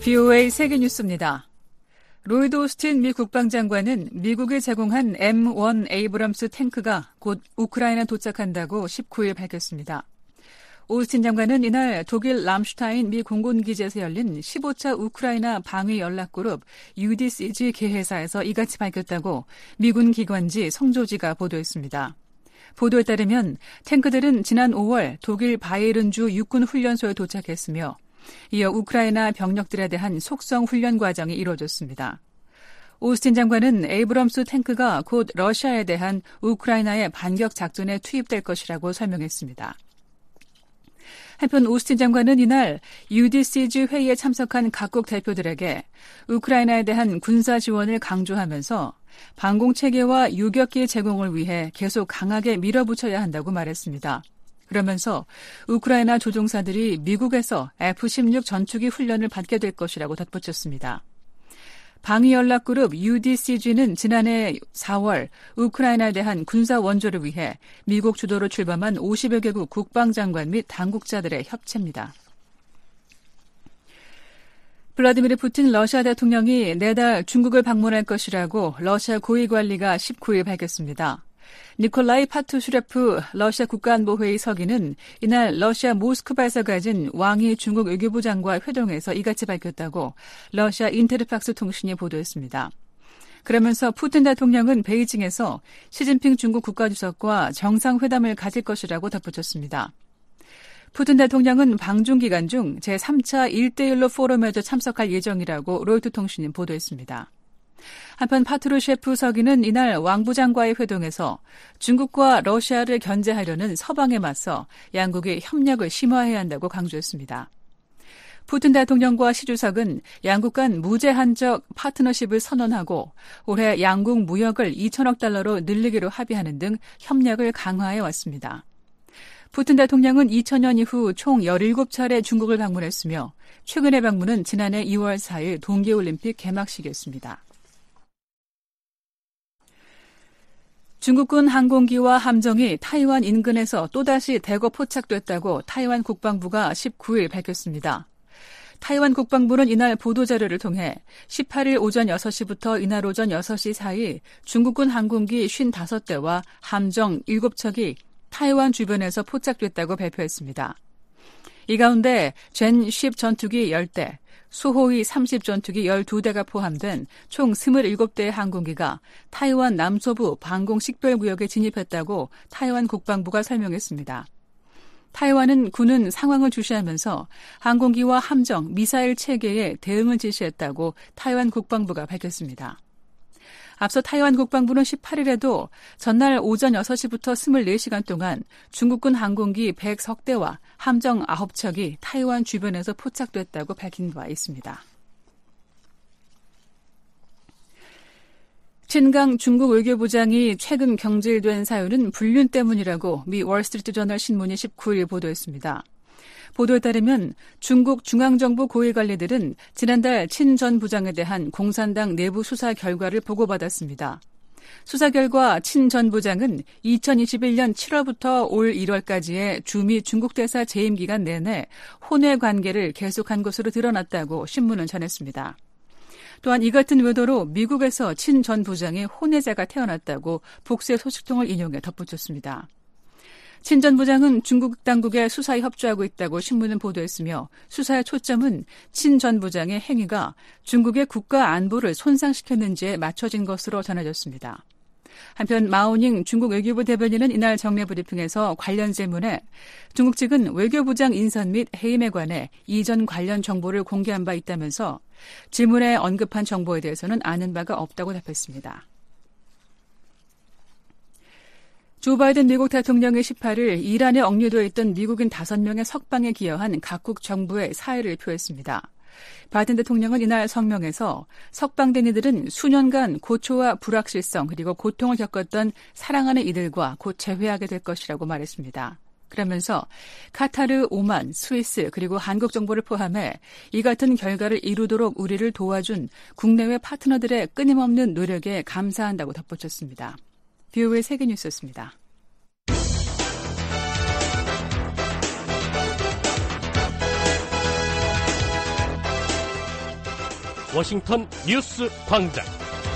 VOA 세계뉴스입니다. 로이드 오스틴 미 국방장관은 미국이 제공한 M1 에이브럼스 탱크가 곧 우크라이나 도착한다고 19일 밝혔습니다. 오스틴 장관은 이날 독일 람슈타인 미 공군기지에서 열린 15차 우크라이나 방위 연락그룹 UDCG 개회사에서 이같이 밝혔다고 미군 기관지 성조지가 보도했습니다. 보도에 따르면 탱크들은 지난 5월 독일 바이에른주 육군훈련소에 도착했으며 이어 우크라이나 병력들에 대한 속성 훈련 과정이 이루어졌습니다. 오스틴 장관은 에이브럼스 탱크가 곧 러시아에 대한 우크라이나의 반격 작전에 투입될 것이라고 설명했습니다. 한편 오스틴 장관은 이날 UDCG 회의에 참석한 각국 대표들에게 우크라이나에 대한 군사 지원을 강조하면서 방공체계와 유격기 제공을 위해 계속 강하게 밀어붙여야 한다고 말했습니다. 그러면서 우크라이나 조종사들이 미국에서 F-16 전투기 훈련을 받게 될 것이라고 덧붙였습니다. 방위연락그룹 UDCG는 지난해 4월 우크라이나에 대한 군사 원조를 위해 미국 주도로 출범한 50여 개국 국방장관 및 당국자들의 협체입니다. 블라디미르 푸틴 러시아 대통령이 내달 중국을 방문할 것이라고 러시아 고위관리가 19일 밝혔습니다. 니콜라이 파투슈레프 러시아 국가안보회의 서기는 이날 러시아 모스크바에서 가진 왕이 중국 외교부 장과 회동에서 이같이 밝혔다고 러시아 인테르팍스 통신이 보도했습니다. 그러면서 푸틴 대통령은 베이징에서 시진핑 중국 국가주석과 정상회담을 가질 것이라고 덧붙였습니다. 푸틴 대통령은 방중 기간 중 제3차 1대1로 포럼에도 참석할 예정이라고 로이터 통신이 보도했습니다. 한편 파트루셰프 서기는 이날 왕부장과의 회동에서 중국과 러시아를 견제하려는 서방에 맞서 양국이 협력을 심화해야 한다고 강조했습니다. 푸틴 대통령과 시 주석은 양국 간 무제한적 파트너십을 선언하고 올해 양국 무역을 2천억 달러로 늘리기로 합의하는 등 협력을 강화해 왔습니다. 푸틴 대통령은 2000년 이후 총 17차례 중국을 방문했으며 최근의 방문은 지난해 2월 4일 동계올림픽 개막식이었습니다. 중국군 항공기와 함정이 타이완 인근에서 또다시 대거 포착됐다고 타이완 국방부가 19일 밝혔습니다. 타이완 국방부는 이날 보도자료를 통해 18일 오전 6시부터 이날 오전 6시 사이 중국군 항공기 55대와 함정 7척이 타이완 주변에서 포착됐다고 발표했습니다. 이 가운데 젠10 전투기 10대, 수호이 30 전투기 12대가 포함된 총 27대의 항공기가 타이완 남서부 방공 식별구역에 진입했다고 타이완 국방부가 설명했습니다. 타이완은 군은 상황을 주시하면서 항공기와 함정, 미사일 체계에 대응을 지시했다고 타이완 국방부가 밝혔습니다. 앞서 타이완 국방부는 18일에도 전날 오전 6시부터 24시간 동안 중국군 항공기 100척대와 함정 9척이 타이완 주변에서 포착됐다고 밝힌 바 있습니다. 친강 중국 외교부장이 최근 경질된 사유는 불륜 때문이라고 미 월스트리트저널 신문이 19일 보도했습니다. 보도에 따르면 중국 중앙정부 고위관리들은 지난달 친 전 부장에 대한 공산당 내부 수사 결과를 보고받았습니다. 수사 결과 친 전 부장은 2021년 7월부터 올 1월까지의 주미 중국 대사 재임 기간 내내 혼외 관계를 계속한 것으로 드러났다고 신문은 전했습니다. 또한 이 같은 외도로 미국에서 친 전 부장의 혼외자가 태어났다고 복수의 소식통을 인용해 덧붙였습니다. 친 전 부장은 중국 당국의 수사에 협조하고 있다고 신문은 보도했으며 수사의 초점은 친 전 부장의 행위가 중국의 국가 안보를 손상시켰는지에 맞춰진 것으로 전해졌습니다. 한편 마오닝 중국 외교부 대변인은 이날 정례 브리핑에서 관련 질문에 중국 측은 외교부장 인선 및 해임에 관해 이전 관련 정보를 공개한 바 있다면서 질문에 언급한 정보에 대해서는 아는 바가 없다고 답했습니다. 조 바이든 미국 대통령이 18일 이란에 억류되어 있던 미국인 5명의 석방에 기여한 각국 정부의 사의를 표했습니다. 바이든 대통령은 이날 성명에서 석방된 이들은 수년간 고초와 불확실성 그리고 고통을 겪었던 사랑하는 이들과 곧 재회하게 될 것이라고 말했습니다. 그러면서 카타르, 오만, 스위스 그리고 한국 정부를 포함해 이 같은 결과를 이루도록 우리를 도와준 국내외 파트너들의 끊임없는 노력에 감사한다고 덧붙였습니다. VOA 세계뉴스였습니다. 워싱턴 뉴스 광장.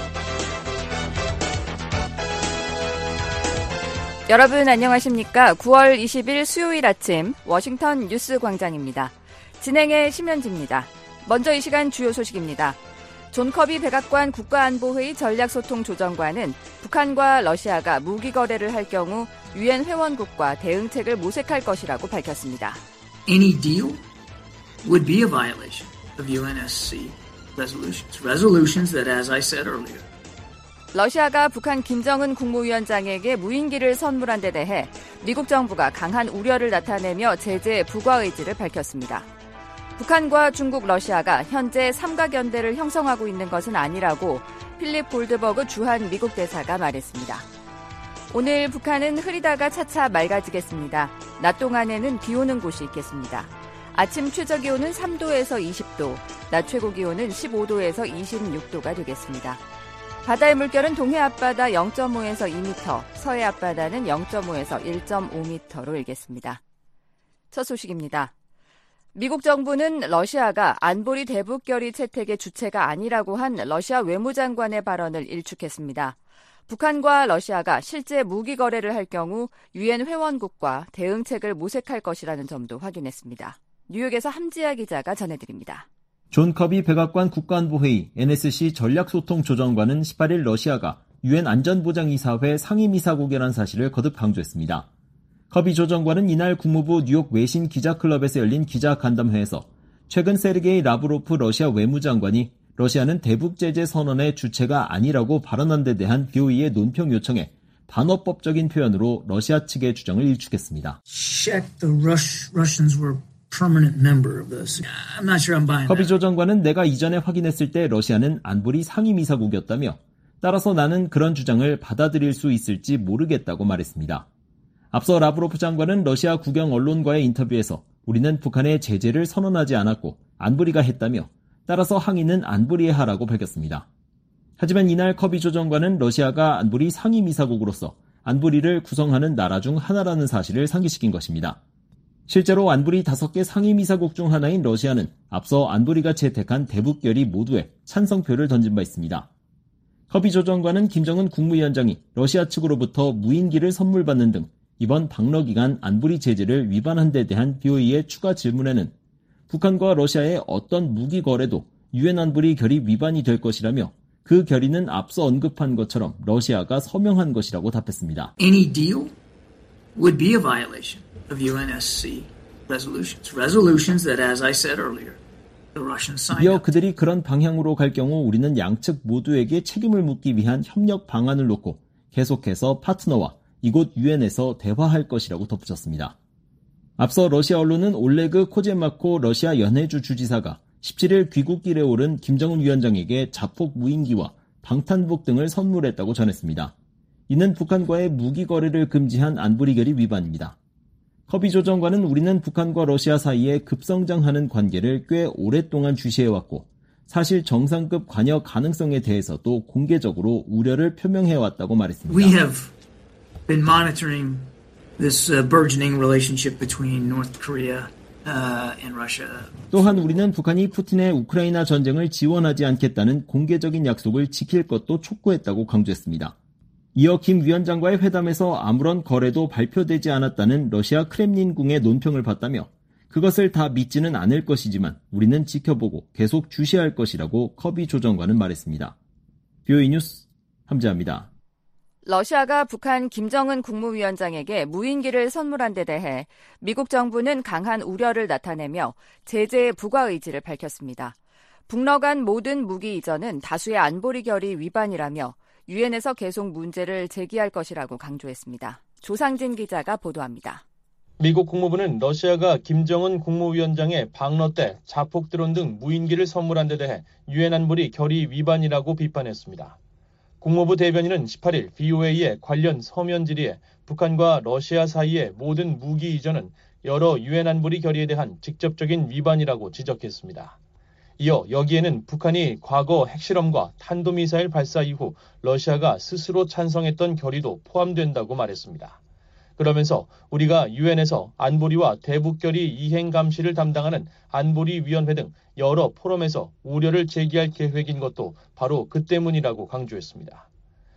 여러분 안녕하십니까? 9월 20일 수요일 아침 워싱턴 뉴스 광장입니다. 진행의 심현지입니다. 먼저 이 시간 주요 소식입니다. 존 커비 백악관 국가안보회의 전략소통조정관은 북한과 러시아가 무기 거래를 할 경우 유엔 회원국과 대응책을 모색할 것이라고 밝혔습니다. Any deal would be a violation of UNSC resolutions that, as I said earlier, 러시아가 북한 김정은 국무위원장에게 무인기를 선물한 데 대해 미국 정부가 강한 우려를 나타내며 제재 부과 의지를 밝혔습니다. 북한과 중국, 러시아가 현재 삼각연대를 형성하고 있는 것은 아니라고 필립 골드버그 주한 미국 대사가 말했습니다. 오늘 북한은 흐리다가 차차 맑아지겠습니다. 낮 동안에는 비 오는 곳이 있겠습니다. 아침 최저기온은 3도에서 20도, 낮 최고기온은 15도에서 26도가 되겠습니다. 바다의 물결은 동해 앞바다 0.5에서 2m, 서해 앞바다는 0.5에서 1.5m로 일겠습니다. 첫 소식입니다. 미국 정부는 러시아가 안보리 대북결의 채택의 주체가 아니라고 한 러시아 외무장관의 발언을 일축했습니다. 북한과 러시아가 실제 무기 거래를 할 경우 유엔 회원국과 대응책을 모색할 것이라는 점도 확인했습니다. 뉴욕에서 함지아 기자가 전해드립니다. 존 커비 백악관 국가안보회의 NSC 전략소통조정관은 18일 러시아가 유엔 안전보장이사회 상임이사국이라는 사실을 거듭 강조했습니다. 커비 조정관은 이날 국무부 뉴욕 외신 기자클럽에서 열린 기자간담회에서 최근 세르게이 라브로프 러시아 외무장관이 러시아는 대북제재 선언의 주체가 아니라고 발언한 데 대한 BOE의 논평 요청에 반어법적인 표현으로 러시아 측의 주장을 일축했습니다. 커비 조정관은 내가 이전에 확인했을 때 러시아는 안보리 상임이사국이었다며 따라서 나는 그런 주장을 받아들일 수 있을지 모르겠다고 말했습니다. 앞서 라브로프 장관은 러시아 국영 언론과의 인터뷰에서 우리는 북한의 제재를 선언하지 않았고 안보리가 했다며 따라서 항의는 안보리에 하라고 밝혔습니다. 하지만 이날 커비 조정관은 러시아가 안보리 상임이사국으로서 안보리를 구성하는 나라 중 하나라는 사실을 상기시킨 것입니다. 실제로 안보리 5개 상임이사국 중 하나인 러시아는 앞서 안보리가 채택한 대북결의 모두에 찬성표를 던진 바 있습니다. 커비 조정관은 김정은 국무위원장이 러시아 측으로부터 무인기를 선물받는 등 이번 방러 기간 안보리 제재를 위반한 데 대한 BOE의 추가 질문에는 북한과 러시아의 어떤 무기 거래도 유엔 안보리 결의 위반이 될 것이라며 그 결의는 앞서 언급한 것처럼 러시아가 서명한 것이라고 답했습니다. Any deal would be a violation of UNSC resolutions that, as I said earlier, the Russians signed. 이어 그들이 그런 방향으로 갈 경우 우리는 양측 모두에게 책임을 묻기 위한 협력 방안을 놓고 계속해서 파트너와 이곳 유엔에서 대화할 것이라고 덧붙였습니다. 앞서 러시아 언론은 올레그 코제마코 러시아 연해주 주지사가 17일 귀국길에 오른 김정은 위원장에게 자폭 무인기와 방탄복 등을 선물했다고 전했습니다. 이는 북한과의 무기 거래를 금지한 안보리 결의 위반입니다. 커비 조정관은 우리는 북한과 러시아 사이에 급성장하는 관계를 꽤 오랫동안 주시해왔고 사실 정상급 관여 가능성에 대해서도 공개적으로 우려를 표명해왔다고 말했습니다. We have been monitoring this burgeoning relationship between North Korea and Russia. 또한 우리는 북한이 푸틴의 우크라이나 전쟁을 지원하지 않겠다는 공개적인 약속을 지킬 것도 촉구했다고 강조했습니다. 이어 김 위원장과의 회담에서 아무런 거래도 발표되지 않았다는 러시아 크렘린궁의 논평을 봤다며 그것을 다 믿지는 않을 것이지만 우리는 지켜보고 계속 주시할 것이라고 커비 조정관은 말했습니다. BOE 뉴스 함지아입니다. 러시아가 북한 김정은 국무위원장에게 무인기를 선물한 데 대해 미국 정부는 강한 우려를 나타내며 제재 부과 의지를 밝혔습니다. 북러 간 모든 무기 이전은 다수의 안보리 결의 위반이라며 유엔에서 계속 문제를 제기할 것이라고 강조했습니다. 조상진 기자가 보도합니다. 미국 국무부는 러시아가 김정은 국무위원장의 방러 때 자폭 드론 등 무인기를 선물한 데 대해 유엔 안보리 결의 위반이라고 비판했습니다. 국무부 대변인은 18일 BOA의 관련 서면 질의에 북한과 러시아 사이의 모든 무기 이전은 여러 유엔 안보리 결의에 대한 직접적인 위반이라고 지적했습니다. 이어 여기에는 북한이 과거 핵실험과 탄도미사일 발사 이후 러시아가 스스로 찬성했던 결의도 포함된다고 말했습니다. 그러면서 우리가 유엔에서 안보리와 대북결의 이행 감시를 담당하는 안보리위원회 등 여러 포럼에서 우려를 제기할 계획인 것도 바로 그 때문이라고 강조했습니다.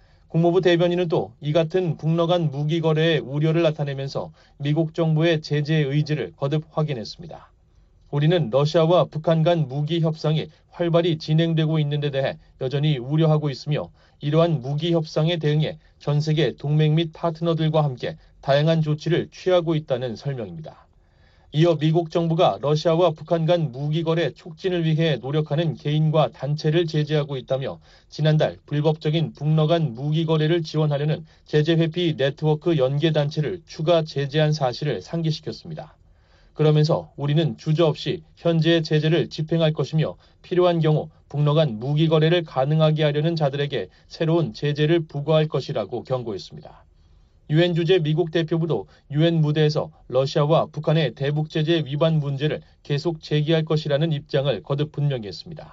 국무부 대변인은 또 이 같은 북러 간 무기 거래의 우려를 나타내면서 미국 정부의 제재 의지를 거듭 확인했습니다. 우리는 러시아와 북한 간 무기 협상이 활발히 진행되고 있는 데 대해 여전히 우려하고 있으며 이러한 무기 협상에 대응해 전 세계 동맹 및 파트너들과 함께 다양한 조치를 취하고 있다는 설명입니다. 이어 미국 정부가 러시아와 북한 간 무기 거래 촉진을 위해 노력하는 개인과 단체를 제재하고 있다며 지난달 불법적인 북러 간 무기 거래를 지원하려는 제재 회피 네트워크 연계 단체를 추가 제재한 사실을 상기시켰습니다. 그러면서 우리는 주저없이 현재의 제재를 집행할 것이며 필요한 경우 북러 간 무기 거래를 가능하게 하려는 자들에게 새로운 제재를 부과할 것이라고 경고했습니다. 유엔 주재 미국 대표부도 유엔 무대에서 러시아와 북한의 대북 제재 위반 문제를 계속 제기할 것이라는 입장을 거듭 분명히 했습니다.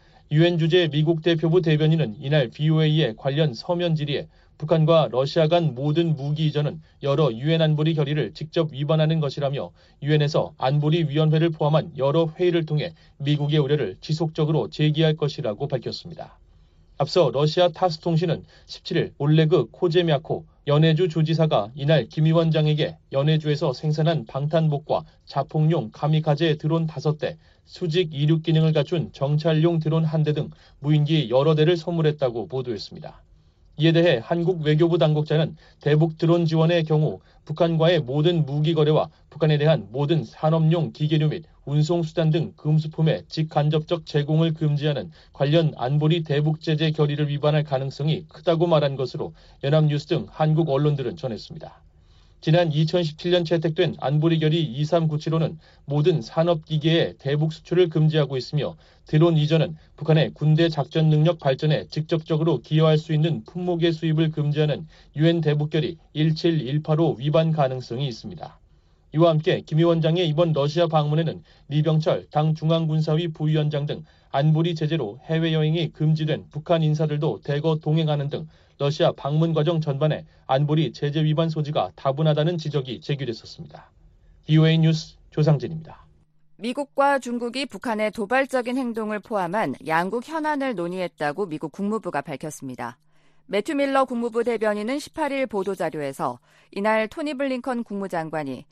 유엔 주재 미국 대표부 대변인은 이날 VOA의 관련 서면 질의에 북한과 러시아 간 모든 무기 이전은 여러 유엔 안보리 결의를 직접 위반하는 것이라며 유엔에서 안보리 위원회를 포함한 여러 회의를 통해 미국의 우려를 지속적으로 제기할 것이라고 밝혔습니다. 앞서 러시아 타스 통신은 17일 올레그 코제미아코 연해주 주지사가 이날 김 위원장에게 연해주에서 생산한 방탄복과 자폭용 카미카제 드론 5대, 수직 이륙 기능을 갖춘 정찰용 드론 1대 등 무인기 여러 대를 선물했다고 보도했습니다. 이에 대해 한국 외교부 당국자는 대북 드론 지원의 경우 북한과의 모든 무기 거래와 북한에 대한 모든 산업용 기계류 및 운송수단 등 금수품의 직간접적 제공을 금지하는 관련 안보리 대북 제재 결의를 위반할 가능성이 크다고 말한 것으로 연합뉴스 등 한국 언론들은 전했습니다. 지난 2017년 채택된 안보리 결의 2397호는 모든 산업기계의 대북 수출을 금지하고 있으며 드론 이전은 북한의 군대 작전 능력 발전에 직접적으로 기여할 수 있는 품목의 수입을 금지하는 유엔 대북 결의 17185 위반 가능성이 있습니다. 이와 함께 김 위원장의 이번 러시아 방문에는 리병철 당 중앙군사위 부위원장 등 안보리 제재로 해외여행이 금지된 북한 인사들도 대거 동행하는 등 러시아 방문 과정 전반에 안보리 제재 위반 소지가 다분하다는 지적이 제기됐었습니다. VOA 뉴스 조상진입니다. 미국과 중국이 북한의 도발적인 행동을 포함한 양국 현안을 논의했다고 미국 국무부가 밝혔습니다. 매튜 밀러 국무부 대변인은 18일 보도자료에서 이날 토니 블링컨 국무장관이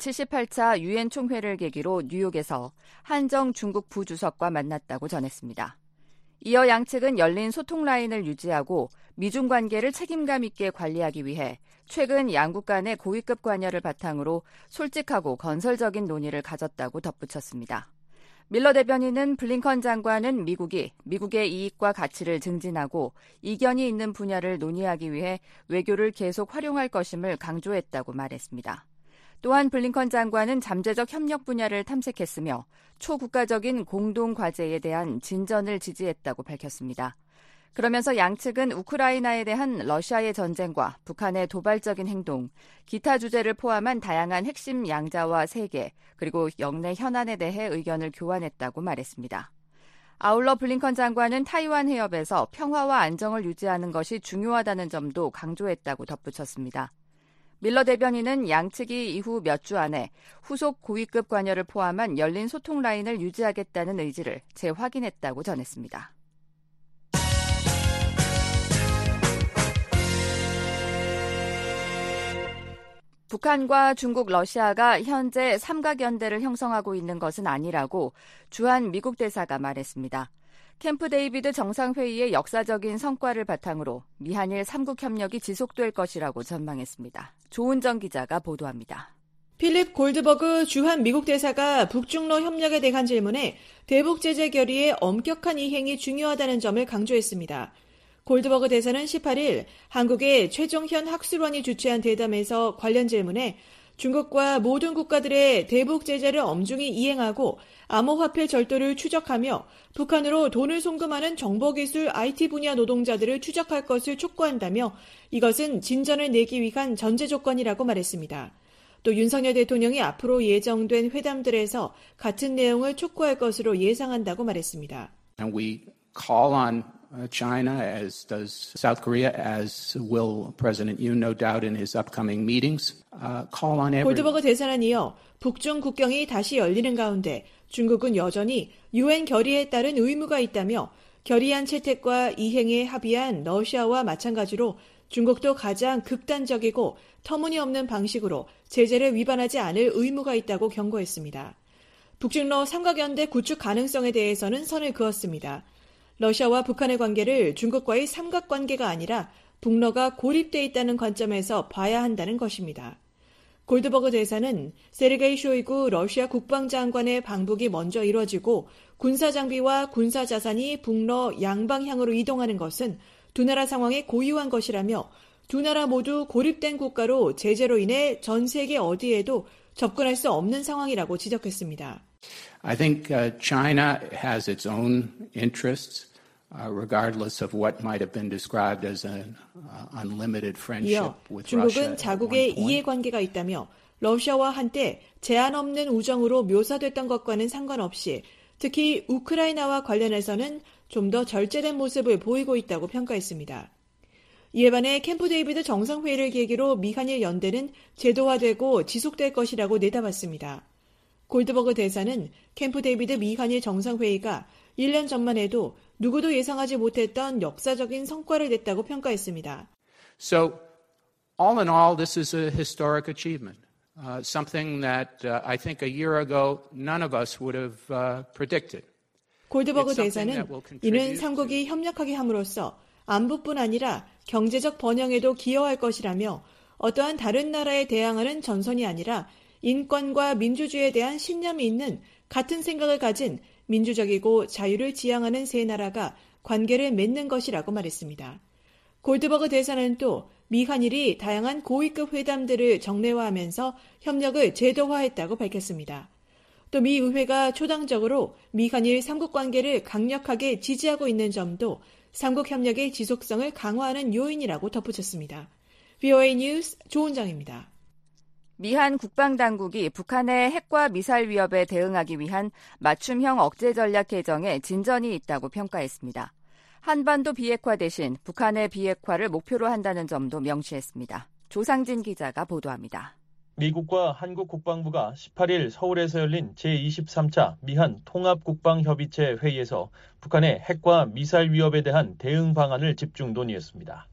제78차 유엔 총회를 계기로 뉴욕에서 한정 중국 부주석과 만났다고 전했습니다. 이어 양측은 열린 소통 라인을 유지하고 미중 관계를 책임감 있게 관리하기 위해 최근 양국 간의 고위급 관여를 바탕으로 솔직하고 건설적인 논의를 가졌다고 덧붙였습니다. 밀러 대변인은 블링컨 장관은 미국이 미국의 이익과 가치를 증진하고 이견이 있는 분야를 논의하기 위해 외교를 계속 활용할 것임을 강조했다고 말했습니다. 또한 블링컨 장관은 잠재적 협력 분야를 탐색했으며 초국가적인 공동 과제에 대한 진전을 지지했다고 밝혔습니다. 그러면서 양측은 우크라이나에 대한 러시아의 전쟁과 북한의 도발적인 행동, 기타 주제를 포함한 다양한 핵심 양자와 세계, 그리고 영내 현안에 대해 의견을 교환했다고 말했습니다. 아울러 블링컨 장관은 타이완 해협에서 평화와 안정을 유지하는 것이 중요하다는 점도 강조했다고 덧붙였습니다. 밀러 대변인은 양측이 이후 몇 주 안에 후속 고위급 관여를 포함한 열린 소통 라인을 유지하겠다는 의지를 재확인했다고 전했습니다. 북한과 중국, 러시아가 현재 삼각연대를 형성하고 있는 것은 아니라고 주한 미국 대사가 말했습니다. 캠프 데이비드 정상회의의 역사적인 성과를 바탕으로 미한일 3국 협력이 지속될 것이라고 전망했습니다. 조은정 기자가 보도합니다. 필립 골드버그 주한 미국 대사가 북중러 협력에 대한 질문에 대북 제재 결의의 엄격한 이행이 중요하다는 점을 강조했습니다. 골드버그 대사는 18일 한국의 최종현 학술원이 주최한 대담에서 관련 질문에 중국과 모든 국가들의 대북 제재를 엄중히 이행하고 암호화폐 절도를 추적하며 북한으로 돈을 송금하는 정보기술 IT 분야 노동자들을 추적할 것을 촉구한다며 이것은 진전을 내기 위한 전제 조건이라고 말했습니다. 또 윤석열 대통령이 앞으로 예정된 회담들에서 같은 내용을 촉구할 것으로 예상한다고 말했습니다. And we call on China, as does South Korea, as will President Yoon, no doubt, in his upcoming meetings, call on everyone. 골드버그 대사는 이어 북중 국경이 다시 열리는 가운데 중국은 여전히 유엔 결의에 따른 의무가 있다며 결의안 채택과 이행에 합의한 러시아와 마찬가지로 중국도 가장 극단적이고 터무니없는 방식으로 제재를 위반하지 않을 의무가 있다고 경고했습니다. 북중러 삼각연대 구축 가능성에 대해서는 선을 그었습니다. 러시아와 북한의 관계를 중국과의 삼각관계가 아니라 북러가 고립돼 있다는 관점에서 봐야 한다는 것입니다. 골드버그 대사는 세르게이 쇼이구 러시아 국방장관의 방북이 먼저 이뤄지고 군사장비와 군사자산이 북러 양방향으로 이동하는 것은 두 나라 상황에 고유한 것이라며 두 나라 모두 고립된 국가로 제재로 인해 전 세계 어디에도 접근할 수 없는 상황이라고 지적했습니다. I think China has its own interests, regardless of what might have been described as an unlimited friendship with Russia. 중국은 자국의 이해관계가 있다며 러시아와 한때 제한 없는 우정으로 묘사됐던 것과는 상관없이 특히 우크라이나와 관련해서는 좀 더 절제된 모습을 보이고 있다고 평가했습니다. 이에 반해 캠프 데이비드 정상회의를 계기로 미한일 연대는 제도화되고 지속될 것이라고 내다봤습니다. 골드버그 대사는 캠프 데이비드 미한일 정상회의가 1년 전만 해도 누구도 예상하지 못했던 역사적인 성과를 냈다고 평가했습니다. So, all in all, this is a historic achievement, something that I think a year ago none of us would have predicted. 골드버그 대사는 이는 삼국이 협력하게 함으로써 안보뿐 아니라 경제적 번영에도 기여할 것이라며 어떠한 다른 나라에 대항하는 전선이 아니라 인권과 민주주의에 대한 신념이 있는 같은 생각을 가진 민주적이고 자유를 지향하는 세 나라가 관계를 맺는 것이라고 말했습니다. 골드버그 대사는 또 미한일이 다양한 고위급 회담들을 정례화하면서 협력을 제도화했다고 밝혔습니다. 또 미 의회가 초당적으로 미한일 삼국관계를 강력하게 지지하고 있는 점도 삼국협력의 지속성을 강화하는 요인이라고 덧붙였습니다. VOA 뉴스 조은정입니다. 미한 국방당국이 북한의 핵과 미사일 위협에 대응하기 위한 맞춤형 억제 전략 개정에 진전이 있다고 평가했습니다. 한반도 비핵화 대신 북한의 비핵화를 목표로 한다는 점도 명시했습니다. 조상진 기자가 보도합니다. 미국과 한국 국방부가 18일 서울에서 열린 제23차 미한 통합국방협의체 회의에서 북한의 핵과 미사일 위협에 대한 대응 방안을 집중 논의했습니다.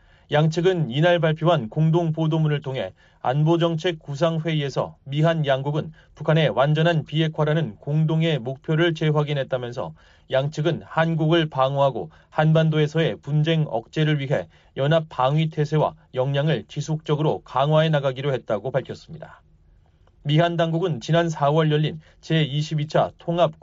양측은 이날 발표한 공동보도문을 통해 안보정책 구상회의에서 미한 양국은 북한의 완전한 비핵화라는 공동의 목표를 재확인했다면서 양측은 한국을 방어하고 한반도에서의 분쟁 억제를 위해 연합 방위 태세와 역량을 지속적으로 강화해 나가기로 했다고 밝혔습니다. 미한 당국은 지난 4월 열린 제22차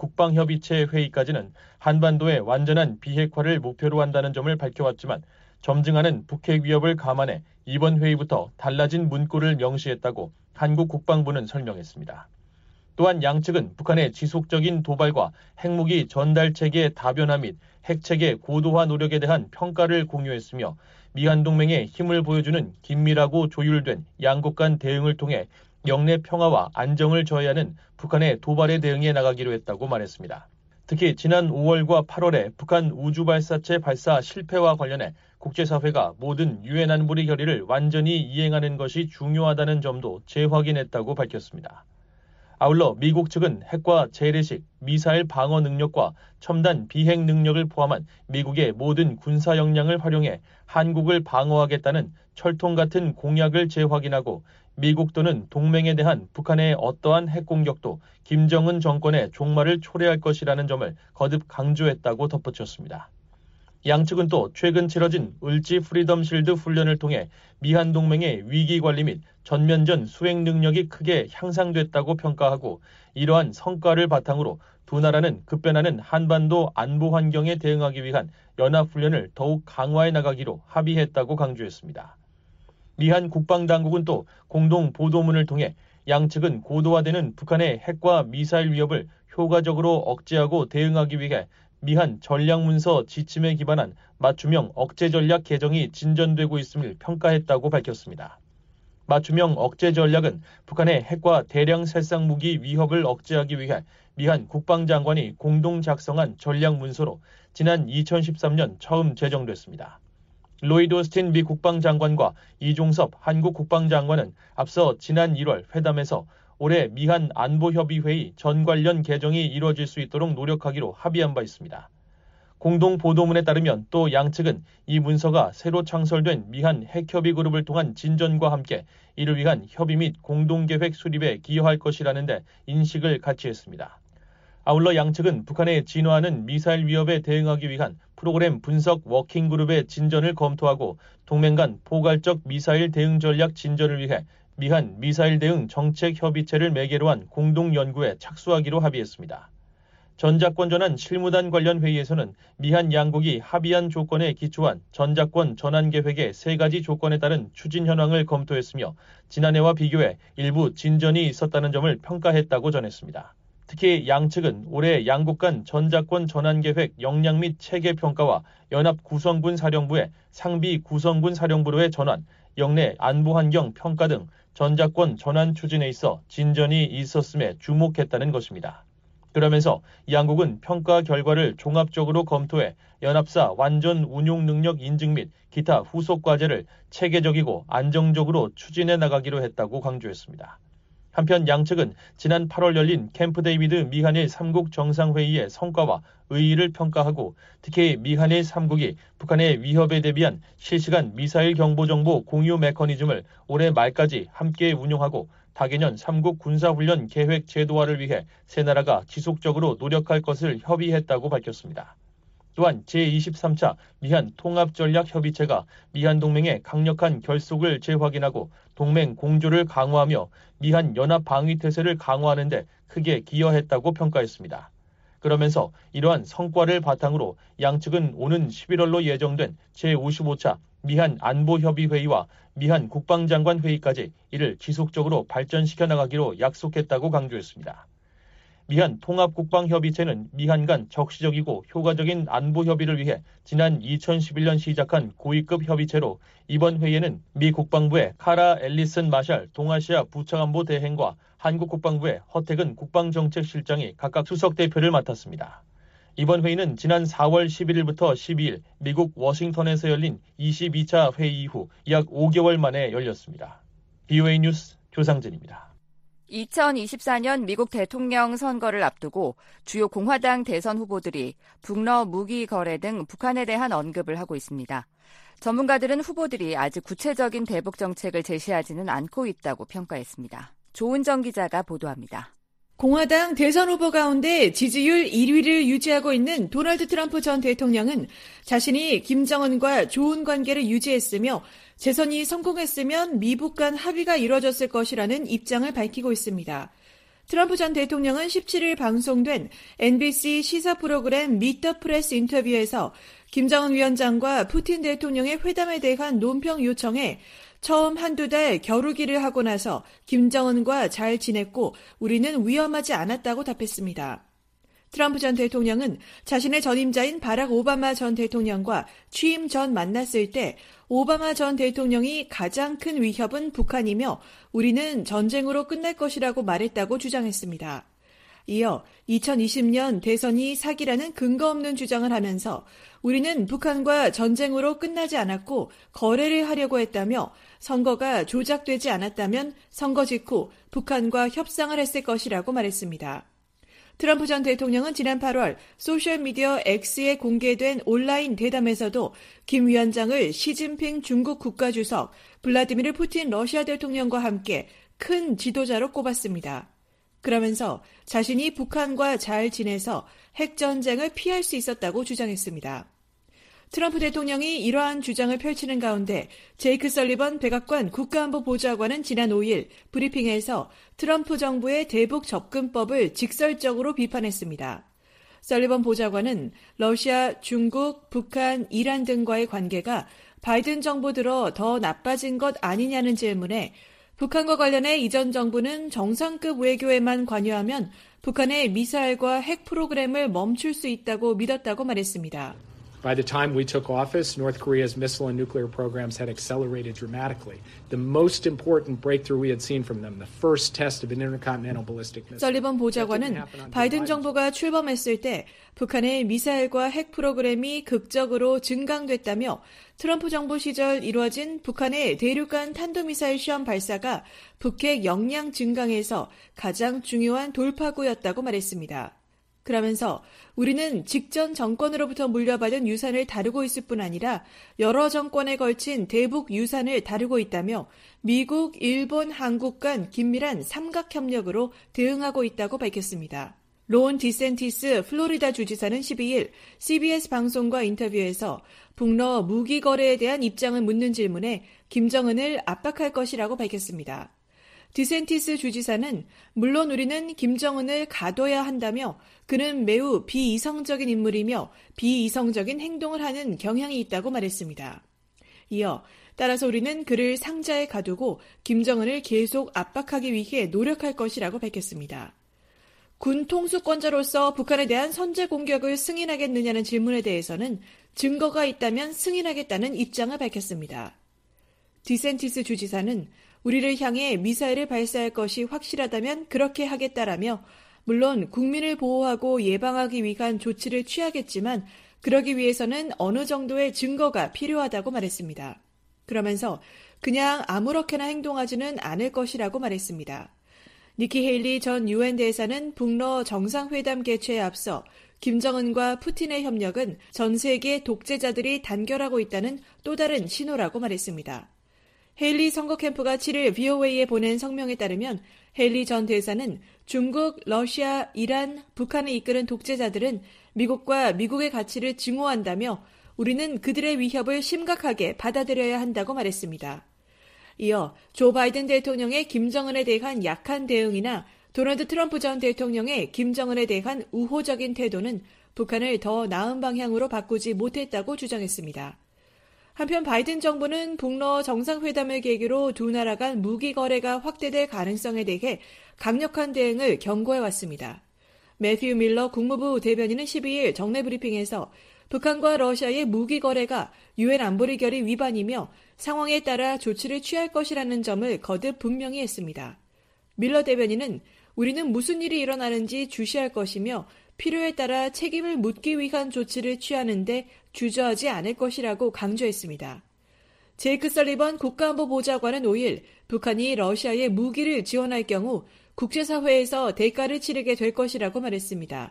통합국방협의체 회의까지는 한반도의 완전한 비핵화를 목표로 한다는 점을 밝혀왔지만 점증하는 북핵 위협을 감안해 이번 회의부터 달라진 문구를 명시했다고 한국 국방부는 설명했습니다. 또한 양측은 북한의 지속적인 도발과 핵무기 전달 체계 다변화 및 핵체계 고도화 노력에 대한 평가를 공유했으며 미한 동맹의 힘을 보여주는 긴밀하고 조율된 양국 간 대응을 통해 영내 평화와 안정을 저해하는 북한의 도발에 대응해 나가기로 했다고 말했습니다. 특히 지난 5월과 8월에 북한 우주발사체 발사 실패와 관련해 국제사회가 모든 유엔 안보리 결의를 완전히 이행하는 것이 중요하다는 점도 재확인했다고 밝혔습니다. 아울러 미국 측은 핵과 재래식, 미사일 방어 능력과 첨단 비핵 능력을 포함한 미국의 모든 군사 역량을 활용해 한국을 방어하겠다는 철통 같은 공약을 재확인하고 미국 또는 동맹에 대한 북한의 어떠한 핵 공격도 김정은 정권의 종말을 초래할 것이라는 점을 거듭 강조했다고 덧붙였습니다. 양측은 또 최근 치러진 을지 프리덤 실드 훈련을 통해 미한 동맹의 위기 관리 및 전면전 수행 능력이 크게 향상됐다고 평가하고 이러한 성과를 바탕으로 두 나라는 급변하는 한반도 안보 환경에 대응하기 위한 연합훈련을 더욱 강화해 나가기로 합의했다고 강조했습니다. 미한 국방당국은 또 공동 보도문을 통해 양측은 고도화되는 북한의 핵과 미사일 위협을 효과적으로 억제하고 대응하기 위해 미한 전략문서 지침에 기반한 맞춤형 억제 전략 개정이 진전되고 있음을 평가했다고 밝혔습니다. 맞춤형 억제 전략은 북한의 핵과 대량 살상 무기 위협을 억제하기 위해 미한 국방장관이 공동 작성한 전략 문서로 지난 2013년 처음 제정됐습니다. 로이드 오스틴 미 국방장관과 이종섭 한국 국방장관은 앞서 지난 1월 회담에서 올해 미한 안보협의회의 전 관련 개정이 이루어질 수 있도록 노력하기로 합의한 바 있습니다. 공동 보도문에 따르면 또 양측은 이 문서가 새로 창설된 미한 핵협의 그룹을 통한 진전과 함께 이를 위한 협의 및 공동계획 수립에 기여할 것이라는 데 인식을 같이 했습니다. 아울러 양측은 북한의 진화하는 미사일 위협에 대응하기 위한 프로그램 분석 워킹그룹의 진전을 검토하고 동맹 간 포괄적 미사일 대응 전략 진전을 위해 미한 미사일 대응 정책 협의체를 매개로 한 공동 연구에 착수하기로 합의했습니다. 전작권 전환 실무단 관련 회의에서는 미한 양국이 합의한 조건에 기초한 전작권 전환 계획의 3가지 조건에 따른 추진 현황을 검토했으며 지난해와 비교해 일부 진전이 있었다는 점을 평가했다고 전했습니다. 특히 양측은 올해 양국 간 전작권 전환 계획 역량 및 체계 평가와 연합 구성군 사령부의 상비 구성군 사령부로의 전환, 역내 안보 환경 평가 등 전작권 전환 추진에 있어 진전이 있었음에 주목했다는 것입니다. 그러면서 양국은 평가 결과를 종합적으로 검토해 연합사 완전 운용 능력 인증 및 기타 후속 과제를 체계적이고 안정적으로 추진해 나가기로 했다고 강조했습니다. 한편 양측은 지난 8월 열린 캠프 데이비드 미한일 3국 정상회의의 성과와 의의를 평가하고 특히 미한일 3국이 북한의 위협에 대비한 실시간 미사일 경보정보 공유 메커니즘을 올해 말까지 함께 운용하고 다개년 3국 군사훈련 계획 제도화를 위해 세 나라가 지속적으로 노력할 것을 협의했다고 밝혔습니다. 또한 제23차 미한 통합전략협의체가 미한 동맹의 강력한 결속을 재확인하고 동맹 공조를 강화하며 미한 연합 방위태세를 강화하는 데 크게 기여했다고 평가했습니다. 그러면서 이러한 성과를 바탕으로 양측은 오는 11월로 예정된 제55차 미한 안보협의회의와 미한 국방장관 회의까지 이를 지속적으로 발전시켜 나가기로 약속했다고 강조했습니다. 미한 통합국방협의체는 미한 간 적시적이고 효과적인 안보협의를 위해 지난 2011년 시작한 고위급 협의체로 이번 회의에는 미 국방부의 카라 앨리슨 마샬 동아시아 부차관보 대행과 한국 국방부의 허태근 국방정책실장이 각각 수석대표를 맡았습니다. 이번 회의는 지난 4월 11일부터 12일 미국 워싱턴에서 열린 22차 회의 이후 약 5개월 만에 열렸습니다. BOA 뉴스 조상진입니다. 2024년 미국 대통령 선거를 앞두고 주요 공화당 대선 후보들이 북러 무기 거래 등 북한에 대한 언급을 하고 있습니다. 전문가들은 후보들이 아직 구체적인 대북 정책을 제시하지는 않고 있다고 평가했습니다. 조은정 기자가 보도합니다. 공화당 대선 후보 가운데 지지율 1위를 유지하고 있는 도널드 트럼프 전 대통령은 자신이 김정은과 좋은 관계를 유지했으며 재선이 성공했으면 미북 간 합의가 이뤄졌을 것이라는 입장을 밝히고 있습니다. 트럼프 전 대통령은 17일 방송된 NBC 시사 프로그램 미트 더 프레스 인터뷰에서 김정은 위원장과 푸틴 대통령의 회담에 대한 논평 요청에 처음 한두 달 겨루기를 하고 나서 김정은과 잘 지냈고 우리는 위험하지 않았다고 답했습니다. 트럼프 전 대통령은 자신의 전임자인 바락 오바마 전 대통령과 취임 전 만났을 때 오바마 전 대통령이 가장 큰 위협은 북한이며 우리는 전쟁으로 끝날 것이라고 말했다고 주장했습니다. 이어 2020년 대선이 사기라는 근거 없는 주장을 하면서 우리는 북한과 전쟁으로 끝나지 않았고 거래를 하려고 했다며 선거가 조작되지 않았다면 선거 직후 북한과 협상을 했을 것이라고 말했습니다. 트럼프 전 대통령은 지난 8월 소셜미디어 X에 공개된 온라인 대담에서도 김 위원장을 시진핑 중국 국가주석, 블라디미르 푸틴 러시아 대통령과 함께 큰 지도자로 꼽았습니다. 그러면서 자신이 북한과 잘 지내서 핵전쟁을 피할 수 있었다고 주장했습니다. 트럼프 대통령이 이러한 주장을 펼치는 가운데 제이크 설리번 백악관 국가안보보좌관은 지난 5일 브리핑에서 트럼프 정부의 대북 접근법을 직설적으로 비판했습니다. 설리번 보좌관은 러시아, 중국, 북한, 이란 등과의 관계가 바이든 정부 들어 더 나빠진 것 아니냐는 질문에 북한과 관련해 이전 정부는 정상급 외교에만 관여하면 북한의 미사일과 핵 프로그램을 멈출 수 있다고 믿었다고 말했습니다. By the time we took office, North Korea's missile and nuclear programs had accelerated dramatically. The most important breakthrough we had seen from them, the first test of an intercontinental ballistic missile. 설리번 보좌관은 바이든 정부가 출범했을 때 북한의 미사일과 핵 프로그램이 극적으로 증강됐다며 트럼프 정부 시절 이루어진 북한의 대륙간 탄도미사일 시험 발사가 북핵 역량 증강에서 가장 중요한 돌파구였다고 말했습니다. 그러면서 우리는 직전 정권으로부터 물려받은 유산을 다루고 있을 뿐 아니라 여러 정권에 걸친 대북 유산을 다루고 있다며 미국, 일본, 한국 간 긴밀한 삼각협력으로 대응하고 있다고 밝혔습니다. 론 디센티스 플로리다 주지사는 12일 CBS 방송과 인터뷰에서 북러 무기 거래에 대한 입장을 묻는 질문에 김정은을 압박할 것이라고 밝혔습니다. 디센티스 주지사는 물론 우리는 김정은을 가둬야 한다며 그는 매우 비이성적인 인물이며 비이성적인 행동을 하는 경향이 있다고 말했습니다. 이어 따라서 우리는 그를 상자에 가두고 김정은을 계속 압박하기 위해 노력할 것이라고 밝혔습니다. 군 통수권자로서 북한에 대한 선제 공격을 승인하겠느냐는 질문에 대해서는 증거가 있다면 승인하겠다는 입장을 밝혔습니다. 디센티스 주지사는 우리를 향해 미사일을 발사할 것이 확실하다면 그렇게 하겠다라며 물론 국민을 보호하고 예방하기 위한 조치를 취하겠지만 그러기 위해서는 어느 정도의 증거가 필요하다고 말했습니다. 그러면서 그냥 아무렇게나 행동하지는 않을 것이라고 말했습니다. 니키 헤일리 전 유엔 대사는 북러 정상회담 개최에 앞서 김정은과 푸틴의 협력은 전 세계 독재자들이 단결하고 있다는 또 다른 신호라고 말했습니다. 헤일리 선거 캠프가 7일 VOA에 보낸 성명에 따르면 헤일리 전 대사는 중국, 러시아, 이란, 북한을 이끄는 독재자들은 미국과 미국의 가치를 증오한다며 우리는 그들의 위협을 심각하게 받아들여야 한다고 말했습니다. 이어 조 바이든 대통령의 김정은에 대한 약한 대응이나 도널드 트럼프 전 대통령의 김정은에 대한 우호적인 태도는 북한을 더 나은 방향으로 바꾸지 못했다고 주장했습니다. 한편 바이든 정부는 북러 정상회담을 계기로 두 나라 간 무기 거래가 확대될 가능성에 대해 강력한 대응을 경고해왔습니다. 매튜 밀러 국무부 대변인은 12일 정례 브리핑에서 북한과 러시아의 무기 거래가 유엔 안보리 결의 위반이며 상황에 따라 조치를 취할 것이라는 점을 거듭 분명히 했습니다. 밀러 대변인은 우리는 무슨 일이 일어나는지 주시할 것이며 필요에 따라 책임을 묻기 위한 조치를 취하는데 주저하지 않을 것이라고 강조했습니다. 제이크 설리번 국가안보보좌관은 5일 북한이 러시아에 무기를 지원할 경우 국제사회에서 대가를 치르게 될 것이라고 말했습니다.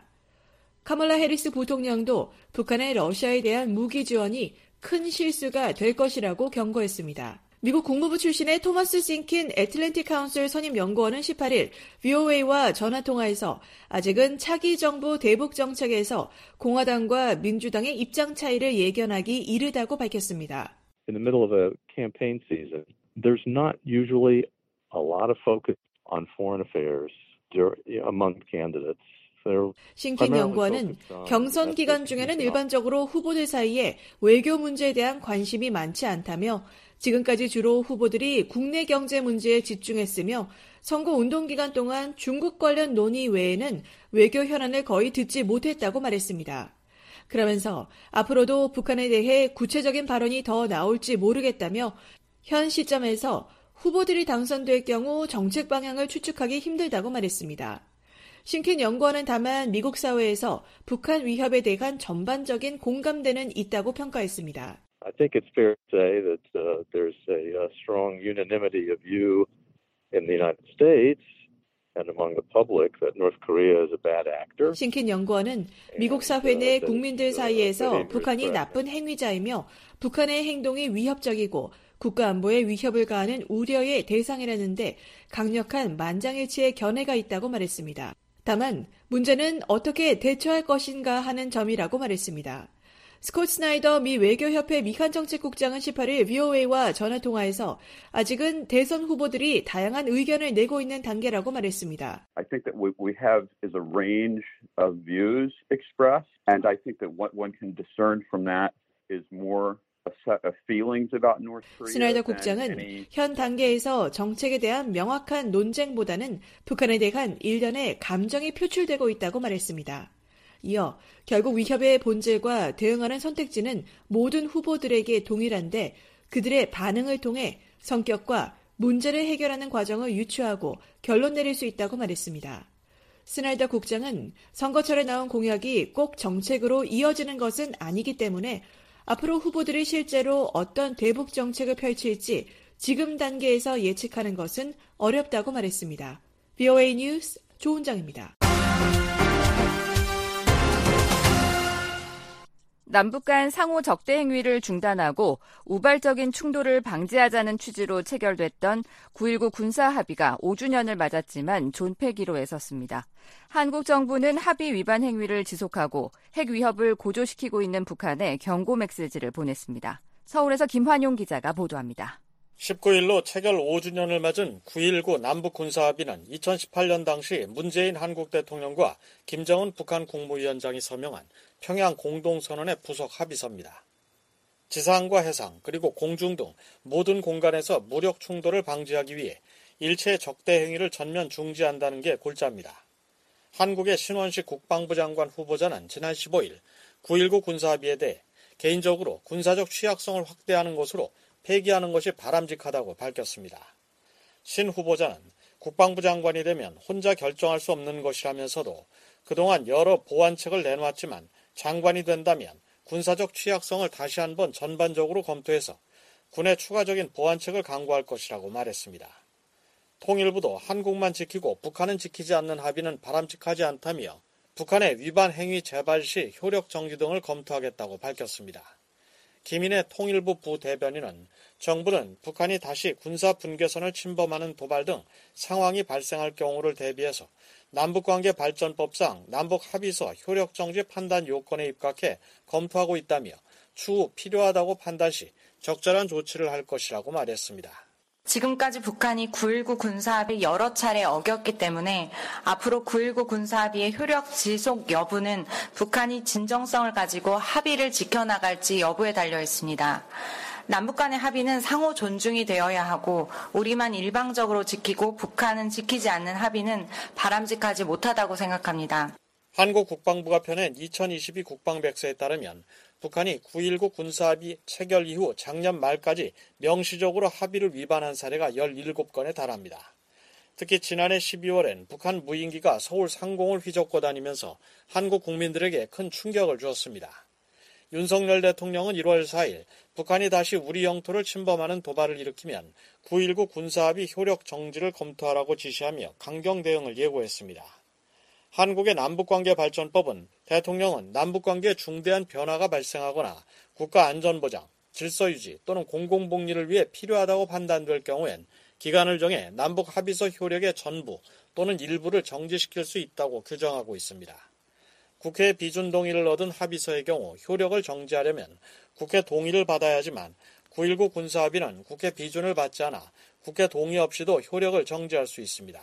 카멀라 해리스 부통령도 북한의 러시아에 대한 무기 지원이 큰 실수가 될 것이라고 경고했습니다. 미국 국무부 출신의 토마스 싱킨 애틀랜틱 카운슬 선임 연구원은 18일 VOA와 전화통화에서 아직은 차기 정부 대북 정책에서 공화당과 민주당의 입장 차이를 예견하기 이르다고 밝혔습니다. In the middle of a campaign season, there's not usually a lot of focus on foreign affairs among candidates. 싱킨 연구원은 경선 기간 중에는 일반적으로 후보들 사이에 외교 문제에 대한 관심이 많지 않다며 지금까지 주로 후보들이 국내 경제 문제에 집중했으며 선거 운동 기간 동안 중국 관련 논의 외에는 외교 현안을 거의 듣지 못했다고 말했습니다. 그러면서 앞으로도 북한에 대해 구체적인 발언이 더 나올지 모르겠다며 현 시점에서 후보들이 당선될 경우 정책 방향을 추측하기 힘들다고 말했습니다. 싱킨 연구원은 다만 미국 사회에서 북한 위협에 대한 전반적인 공감대는 있다고 평가했습니다. I think it's fair to say that there's a strong unanimity of view in the United States and among the public that North Korea is a bad actor. 싱킨 연구원은 미국 사회 내 국민들 사이에서 북한이 나쁜 행위자이며 북한의 행동이 위협적이고 국가 안보에 위협을 가하는 우려의 대상이라는데 강력한 만장일치의 견해가 있다고 말했습니다. 다만 문제는 어떻게 대처할 것인가 하는 점이라고 말했습니다. 스콧 스나이더 미 외교협회 미한정책국장은 18일 VOA와 전화통화에서 아직은 대선 후보들이 다양한 의견을 내고 있는 단계라고 말했습니다. I think that what we have is a range of views expressed, and I think that what one can discern from that is more 스나이더 국장은 현 단계에서 정책에 대한 명확한 논쟁보다는 북한에 대한 일련의 감정이 표출되고 있다고 말했습니다. 이어 결국 위협의 본질과 대응하는 선택지는 모든 후보들에게 동일한데 그들의 반응을 통해 성격과 문제를 해결하는 과정을 유추하고 결론 내릴 수 있다고 말했습니다. 스나이더 국장은 선거철에 나온 공약이 꼭 정책으로 이어지는 것은 아니기 때문에 앞으로 후보들이 실제로 어떤 대북 정책을 펼칠지 지금 단계에서 예측하는 것은 어렵다고 말했습니다. VOA 뉴스 조은정입니다. 남북 간 상호 적대 행위를 중단하고 우발적인 충돌을 방지하자는 취지로 체결됐던 9.19 군사 합의가 5주년을 맞았지만 존폐기로 애섰습니다. 한국 정부는 합의 위반 행위를 지속하고 핵 위협을 고조시키고 있는 북한에 경고 메시지를 보냈습니다. 서울에서 김환용 기자가 보도합니다. 19일로 체결 5주년을 맞은 9.19 남북 군사합의는 2018년 당시 문재인 한국 대통령과 김정은 북한 국무위원장이 서명한 평양 공동선언의 부속 합의서입니다. 지상과 해상 그리고 공중 등 모든 공간에서 무력 충돌을 방지하기 위해 일체의 적대 행위를 전면 중지한다는 게 골자입니다. 한국의 신원식 국방부 장관 후보자는 지난 15일 9.19 군사합의에 대해 개인적으로 군사적 취약성을 확대하는 것으로 폐기하는 것이 바람직하다고 밝혔습니다. 신 후보자는 국방부 장관이 되면 혼자 결정할 수 없는 것이라면서도 그동안 여러 보완책을 내놓았지만 장관이 된다면 군사적 취약성을 다시 한번 전반적으로 검토해서 군의 추가적인 보완책을 강구할 것이라고 말했습니다. 통일부도 한국만 지키고 북한은 지키지 않는 합의는 바람직하지 않다며 북한의 위반 행위 재발 시 효력 정지 등을 검토하겠다고 밝혔습니다. 김인혜 통일부 부대변인은 정부는 북한이 다시 군사 분계선을 침범하는 도발 등 상황이 발생할 경우를 대비해서 남북관계 발전법상 남북합의서 효력정지 판단 요건에 입각해 검토하고 있다며 추후 필요하다고 판단 시 적절한 조치를 할 것이라고 말했습니다. 지금까지 북한이 9.19 군사합의 여러 차례 어겼기 때문에 앞으로 9.19 군사합의의 효력 지속 여부는 북한이 진정성을 가지고 합의를 지켜나갈지 여부에 달려 있습니다. 남북 간의 합의는 상호 존중이 되어야 하고 우리만 일방적으로 지키고 북한은 지키지 않는 합의는 바람직하지 못하다고 생각합니다. 한국 국방부가 펴낸 2022 국방백서에 따르면 북한이 9.19 군사합의 체결 이후 작년 말까지 명시적으로 합의를 위반한 사례가 17건에 달합니다. 특히 지난해 12월엔 북한 무인기가 서울 상공을 휘젓고 다니면서 한국 국민들에게 큰 충격을 주었습니다. 윤석열 대통령은 1월 4일 북한이 다시 우리 영토를 침범하는 도발을 일으키면 9.19 군사합의 효력 정지를 검토하라고 지시하며 강경 대응을 예고했습니다. 한국의 남북관계발전법은 대통령은 남북관계에 중대한 변화가 발생하거나 국가안전보장, 질서유지 또는 공공복리를 위해 필요하다고 판단될 경우엔 기간을 정해 남북합의서 효력의 전부 또는 일부를 정지시킬 수 있다고 규정하고 있습니다. 국회 비준 동의를 얻은 합의서의 경우 효력을 정지하려면 국회 동의를 받아야 하지만 9.19 군사합의는 국회 비준을 받지 않아 국회 동의 없이도 효력을 정지할 수 있습니다.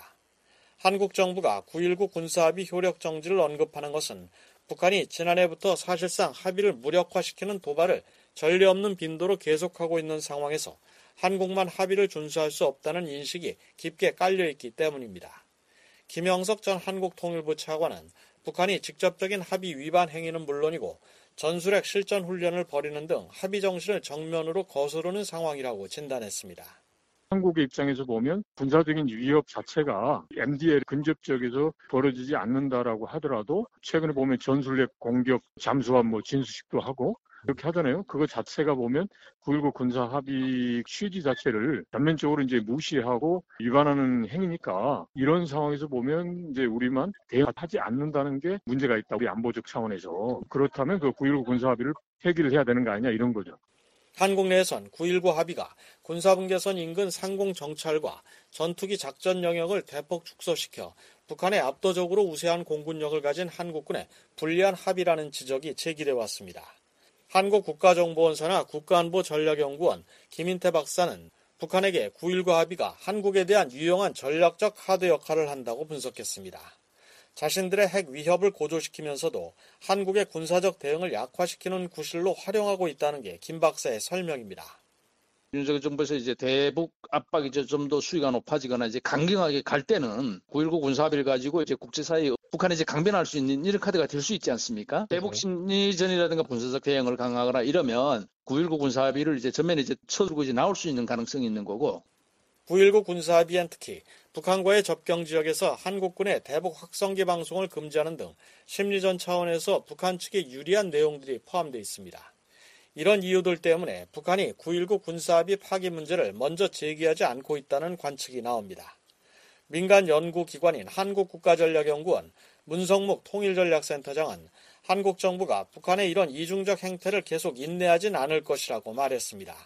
한국 정부가 9.19 군사합의 효력 정지를 언급하는 것은 북한이 지난해부터 사실상 합의를 무력화시키는 도발을 전례 없는 빈도로 계속하고 있는 상황에서 한국만 합의를 준수할 수 없다는 인식이 깊게 깔려있기 때문입니다. 김영석 전 한국통일부 차관은 북한이 직접적인 합의 위반 행위는 물론이고 전술핵 실전 훈련을 벌이는 등 합의 정신을 정면으로 거스르는 상황이라고 진단했습니다. 한국의 입장에서 보면 군사적인 위협 자체가 MDL 근접 지역에서 벌어지지 않는다라고 하더라도 최근에 보면 전술핵 공격 잠수함 진수식도 하고 이렇게 하잖아요. 그거 자체가 보면 9.19 군사 합의 취지 자체를 전면적으로 이제 무시하고 위반하는 행위니까 이런 상황에서 보면 이제 우리만 대응하지 않는다는 게 문제가 있다. 우리 안보적 차원에서. 그렇다면 그 9.19 군사 합의를 폐기를 해야 되는 거 아니냐 이런 거죠. 한국 내에선 9.19 합의가 군사분계선 인근 상공정찰과 전투기 작전 영역을 대폭 축소시켜 북한에 압도적으로 우세한 공군력을 가진 한국군에 불리한 합의라는 지적이 제기돼 왔습니다. 한국국가정보원사나 국가안보전략연구원 김인태 박사는 북한에게 9.19 합의가 한국에 대한 유용한 전략적 카드 역할을 한다고 분석했습니다. 자신들의 핵 위협을 고조시키면서도 한국의 군사적 대응을 약화시키는 구실로 활용하고 있다는 게 김 박사의 설명입니다. 윤석열 정부에서 이제 대북 압박이 좀 더 수위가 높아지거나 이제 강경하게 갈 때는 9.19 군사합의를 가지고 이제 국제사회에 북한이 이제 강변할 수 있는 이런 카드가 될 수 있지 않습니까? 대북 심리전이라든가 군사적 대응을 강화하거나 이러면 9.19 군사합의를 이제 전면에 이제 쳐들고 이제 나올 수 있는 가능성이 있는 거고. 9.19 군사합의엔 특히 북한과의 접경 지역에서 한국군의 대북 확성기 방송을 금지하는 등 심리전 차원에서 북한 측에 유리한 내용들이 포함되어 있습니다. 이런 이유들 때문에 북한이 9.19 군사합의 파기 문제를 먼저 제기하지 않고 있다는 관측이 나옵니다. 민간 연구기관인 한국국가전략연구원 문성묵 통일전략센터장은 한국 정부가 북한의 이런 이중적 행태를 계속 인내하진 않을 것이라고 말했습니다.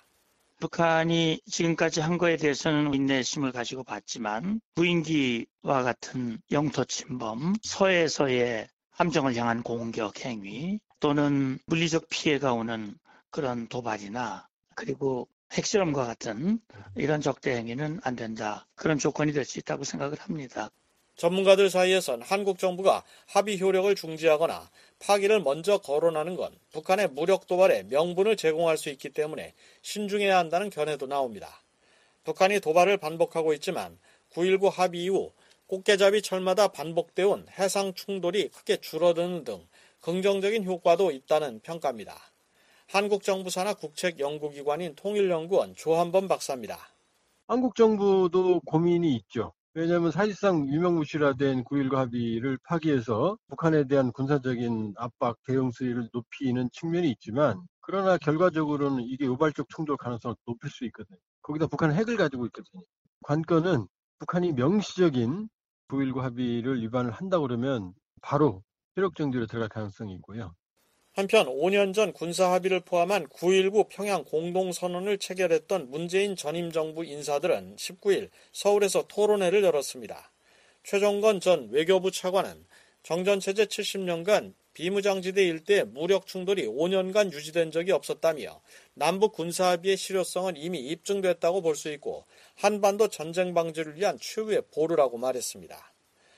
북한이 지금까지 한 거에 대해서는 인내심을 가지고 봤지만 무인기와 같은 영토 침범, 서해에서의 함정을 향한 공격 행위 또는 물리적 피해가 오는 그런 도발이나 그리고 핵실험과 같은 이런 적대 행위는 안 된다. 그런 조건이 될 수 있다고 생각을 합니다. 전문가들 사이에선 한국 정부가 합의 효력을 중지하거나 파기를 먼저 거론하는 건 북한의 무력 도발에 명분을 제공할 수 있기 때문에 신중해야 한다는 견해도 나옵니다. 북한이 도발을 반복하고 있지만 9.19 합의 이후 꽃게잡이 철마다 반복돼 온 해상 충돌이 크게 줄어드는 등 긍정적인 효과도 있다는 평가입니다. 한국 정부 산하 국책 연구기관인 통일연구원 조한범 박사입니다. 한국 정부도 고민이 있죠. 왜냐하면 사실상 유명무실화된 9.19 합의를 파기해서 북한에 대한 군사적인 압박, 대응 수위를 높이는 측면이 있지만 그러나 결과적으로는 이게 우발적 충돌 가능성을 높일 수 있거든요. 거기다 북한은 핵을 가지고 있거든요. 관건은 북한이 명시적인 9.19 합의를 위반을 한다고 그러면 바로 효력정지로 들어갈 가능성이 있고요. 한편 5년 전 군사합의를 포함한 9.19 평양 공동선언을 체결했던 문재인 전임 정부 인사들은 19일 서울에서 토론회를 열었습니다. 최정건 전 외교부 차관은 정전체제 70년간 비무장지대 일대 무력 충돌이 5년간 유지된 적이 없었다며 남북 군사합의의 실효성은 이미 입증됐다고 볼 수 있고 한반도 전쟁 방지를 위한 최후의 보루라고 말했습니다.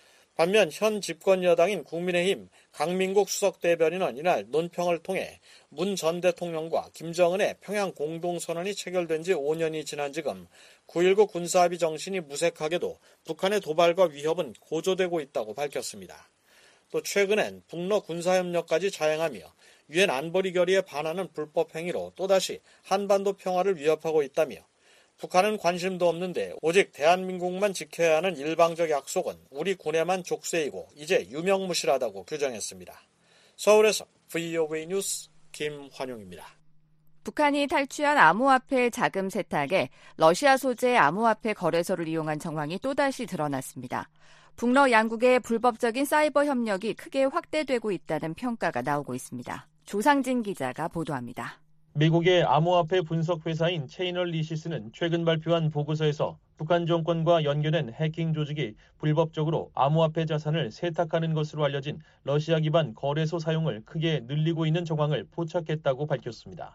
반면 현 집권 여당인 국민의힘 강민국 수석대변인은 이날 논평을 통해 문 전 대통령과 김정은의 평양 공동선언이 체결된 지 5년이 지난 지금 9.19 군사합의 정신이 무색하게도 북한의 도발과 위협은 고조되고 있다고 밝혔습니다. 또 최근엔 북러 군사협력까지 자행하며 유엔 안보리 결의에 반하는 불법 행위로 또다시 한반도 평화를 위협하고 있다며 북한은 관심도 없는데 오직 대한민국만 지켜야 하는 일방적 약속은 우리 군에만 족쇄이고 이제 유명무실하다고 규정했습니다. 서울에서 VOA 뉴스 김환용입니다. 북한이 탈취한 암호화폐 자금 세탁에 러시아 소재의 암호화폐 거래소를 이용한 정황이 또다시 드러났습니다. 북러 양국의 불법적인 사이버 협력이 크게 확대되고 있다는 평가가 나오고 있습니다. 조상진 기자가 보도합니다. 미국의 암호화폐 분석 회사인 체이널리시스는 최근 발표한 보고서에서 북한 정권과 연계된 해킹 조직이 불법적으로 암호화폐 자산을 세탁하는 것으로 알려진 러시아 기반 거래소 사용을 크게 늘리고 있는 정황을 포착했다고 밝혔습니다.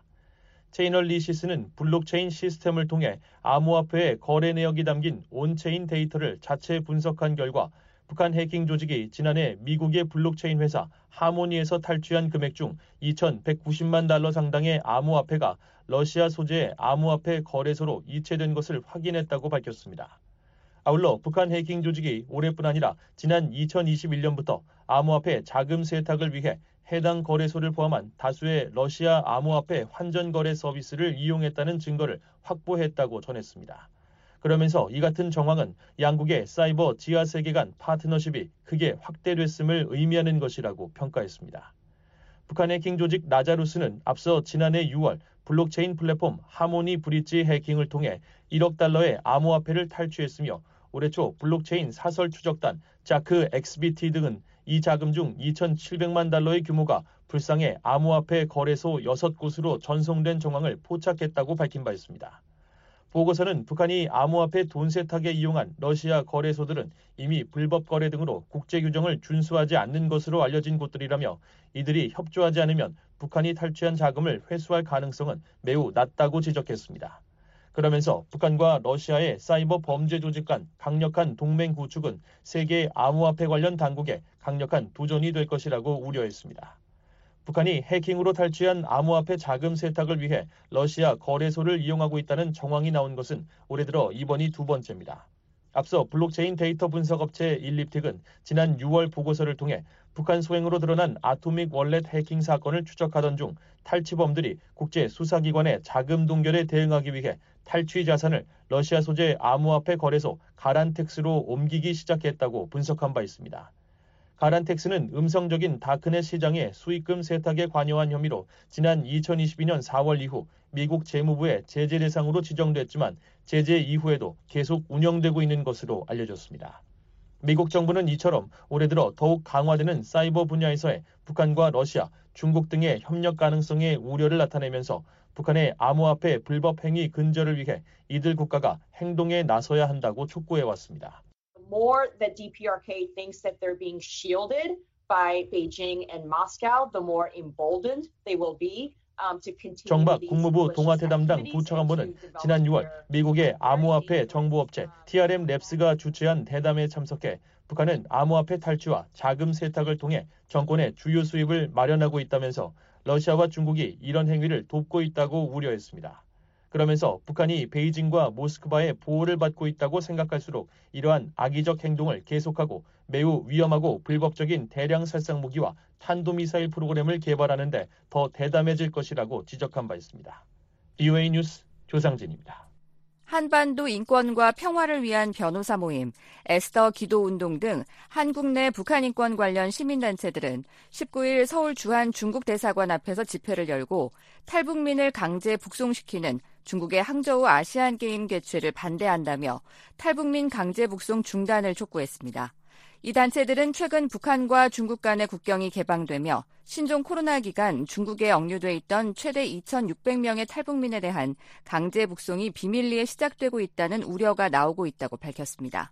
체이널리시스는 블록체인 시스템을 통해 암호화폐의 거래 내역이 담긴 온체인 데이터를 자체 분석한 결과 북한 해킹 조직이 지난해 미국의 블록체인 회사 하모니에서 탈취한 금액 중 2,190만 달러 상당의 암호화폐가 러시아 소재의 암호화폐 거래소로 이체된 것을 확인했다고 밝혔습니다. 아울러 북한 해킹 조직이 올해뿐 아니라 지난 2021년부터 암호화폐 자금 세탁을 위해 해당 거래소를 포함한 다수의 러시아 암호화폐 환전 거래 서비스를 이용했다는 증거를 확보했다고 전했습니다. 그러면서 이 같은 정황은 양국의 사이버 지하 세계 간 파트너십이 크게 확대됐음을 의미하는 것이라고 평가했습니다. 북한 해킹 조직 라자루스는 앞서 지난해 6월 블록체인 플랫폼 하모니 브릿지 해킹을 통해 1억 달러의 암호화폐를 탈취했으며 올해 초 블록체인 사설 추적단 자크 XBT 등은 이 자금 중 2,700만 달러의 규모가 불상의 암호화폐 거래소 6곳으로 전송된 정황을 포착했다고 밝힌 바 있습니다. 보고서는 북한이 암호화폐 돈 세탁에 이용한 러시아 거래소들은 이미 불법 거래 등으로 국제 규정을 준수하지 않는 것으로 알려진 곳들이라며 이들이 협조하지 않으면 북한이 탈취한 자금을 회수할 가능성은 매우 낮다고 지적했습니다. 그러면서 북한과 러시아의 사이버 범죄 조직 간 강력한 동맹 구축은 세계 암호화폐 관련 당국에 강력한 도전이 될 것이라고 우려했습니다. 북한이 해킹으로 탈취한 암호화폐 자금 세탁을 위해 러시아 거래소를 이용하고 있다는 정황이 나온 것은 올해 들어 이번이 두 번째입니다. 앞서 블록체인 데이터 분석업체 일립틱은 지난 6월 보고서를 통해 북한 소행으로 드러난 아토믹 월렛 해킹 사건을 추적하던 중 탈취범들이 국제 수사기관의 자금 동결에 대응하기 위해 탈취 자산을 러시아 소재 암호화폐 거래소 가란텍스로 옮기기 시작했다고 분석한 바 있습니다. 가란텍스는 음성적인 다크넷 시장의 수익금 세탁에 관여한 혐의로 지난 2022년 4월 이후 미국 재무부의 제재 대상으로 지정됐지만 제재 이후에도 계속 운영되고 있는 것으로 알려졌습니다. 미국 정부는 이처럼 올해 들어 더욱 강화되는 사이버 분야에서의 북한과 러시아, 중국 등의 협력 가능성에 우려를 나타내면서 북한의 암호화폐 불법 행위 근절을 위해 이들 국가가 행동에 나서야 한다고 촉구해왔습니다. The more that DPRK thinks that they're being shielded by Beijing and Moscow, the more emboldened they will be. 정박 국무부 동아태 담당 부차관보는 지난 6월 미국의 암호화폐 정보업체 TRM 랩스가 주최한 대담에 참석해 북한은 암호화폐 탈취와 자금 세탁을 통해 정권의 주요 수입을 마련하고 있다면서 러시아와 중국이 이런 행위를 돕고 있다고 우려했습니다. 그러면서 북한이 베이징과 모스크바의 보호를 받고 있다고 생각할수록 이러한 악의적 행동을 계속하고 매우 위험하고 불법적인 대량 살상 무기와 탄도미사일 프로그램을 개발하는 데 더 대담해질 것이라고 지적한 바 있습니다. BOA 뉴스 조상진입니다. 한반도 인권과 평화를 위한 변호사 모임, 에스더 기도운동 등 한국 내 북한 인권 관련 시민단체들은 19일 서울 주한 중국 대사관 앞에서 집회를 열고 탈북민을 강제 북송시키는 중국의 항저우 아시안게임 개최를 반대한다며 탈북민 강제 북송 중단을 촉구했습니다. 이 단체들은 최근 북한과 중국 간의 국경이 개방되며 신종 코로나 기간 중국에 억류돼 있던 최대 2,600명의 탈북민에 대한 강제 북송이 비밀리에 시작되고 있다는 우려가 나오고 있다고 밝혔습니다.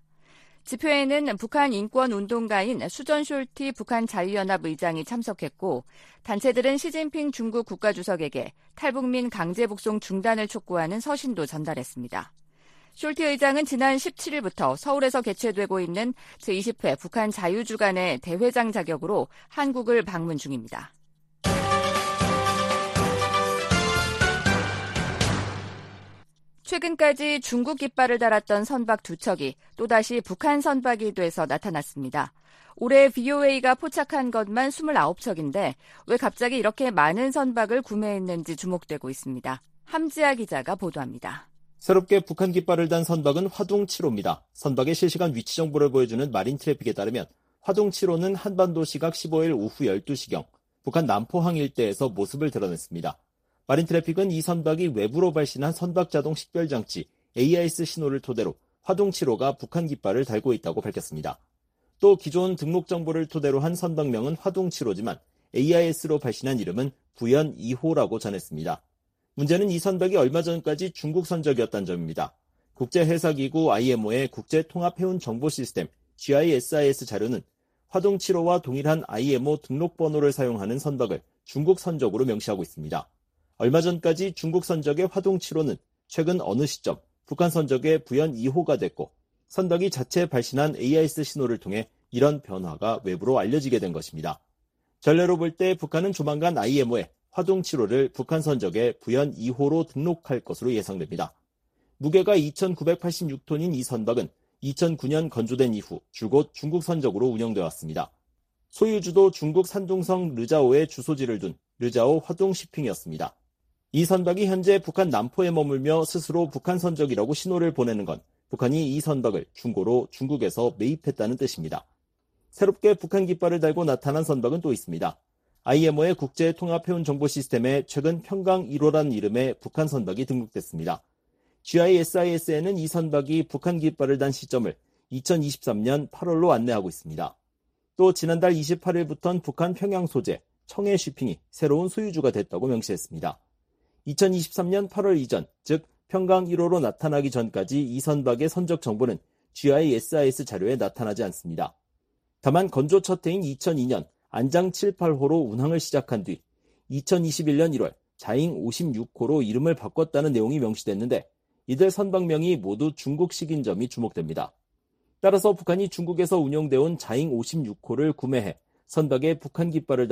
집회에는 북한 인권운동가인 수전 숄티 북한 자유연합 의장이 참석했고 단체들은 시진핑 중국 국가주석에게 탈북민 강제 북송 중단을 촉구하는 서신도 전달했습니다. 숄티 의장은 지난 17일부터 서울에서 개최되고 있는 제20회 북한 자유주간의 대회장 자격으로 한국을 방문 중입니다. 최근까지 중국 깃발을 달았던 선박 두 척이 또다시 북한 선박이 돼서 나타났습니다. 올해 BOA가 포착한 것만 29척인데 왜 갑자기 이렇게 많은 선박을 구매했는지 주목되고 있습니다. 함지아 기자가 보도합니다. 새롭게 북한 깃발을 단 선박은 화둥 7호입니다. 선박의 실시간 위치 정보를 보여주는 마린 트래픽에 따르면 화둥 7호는 한반도 시각 15일 오후 12시경 북한 남포항 일대에서 모습을 드러냈습니다. 마린 트래픽은 이 선박이 외부로 발신한 선박 자동 식별 장치 AIS 신호를 토대로 화둥 7호가 북한 깃발을 달고 있다고 밝혔습니다. 또 기존 등록 정보를 토대로 한 선박명은 화둥 7호지만 AIS로 발신한 이름은 부연 2호라고 전했습니다. 문제는 이 선박이 얼마 전까지 중국 선적이었다는 점입니다. 국제해사기구 IMO의 국제통합해운정보시스템 GISIS 자료는 화둥 7호와 동일한 IMO 등록번호를 사용하는 선박을 중국 선적으로 명시하고 있습니다. 얼마 전까지 중국 선적의 화둥 7호는 최근 어느 시점 북한 선적의 부연 2호가 됐고 선박이 자체 발신한 AIS 신호를 통해 이런 변화가 외부로 알려지게 된 것입니다. 전례로 볼 때 북한은 조만간 IMO에 화둥 7호를 북한 선적의 부연 2호로 등록할 것으로 예상됩니다. 무게가 2,986톤인 이 선박은 2009년 건조된 이후 줄곧 중국 선적으로 운영되어 왔습니다. 소유주도 중국 산둥성 르자오에 주소지를 둔 르자오 화둥 시핑이었습니다. 이 선박이 현재 북한 남포에 머물며 스스로 북한 선적이라고 신호를 보내는 건 북한이 이 선박을 중고로 중국에서 매입했다는 뜻입니다. 새롭게 북한 깃발을 달고 나타난 선박은 또 있습니다. IMO의 국제통합해운정보시스템에 최근 평강 1호라는 이름의 북한 선박이 등록됐습니다. GISIS에는 이 선박이 북한 깃발을 단 시점을 2023년 8월로 안내하고 있습니다. 또 지난달 28일부터는 북한 평양 소재 청해 쉬핑이 새로운 소유주가 됐다고 명시했습니다. 2023년 8월 이전, 즉 평강 1호로 나타나기 전까지 이 선박의 선적 정보는 GISIS 자료에 나타나지 않습니다. 다만 건조 첫 해인 2002년 안장 7, 8호로 운항을 시작한 뒤 2021년 1월 자잉 56호로 이름을 바꿨다는 내용이 명시됐는데 이들 선박명이 모두 중국식인 점이 주목됩니다. 따라서 북한이 중국에서 운용되어 온 자잉 56호를 구매해 선박에 북한 깃발을 달고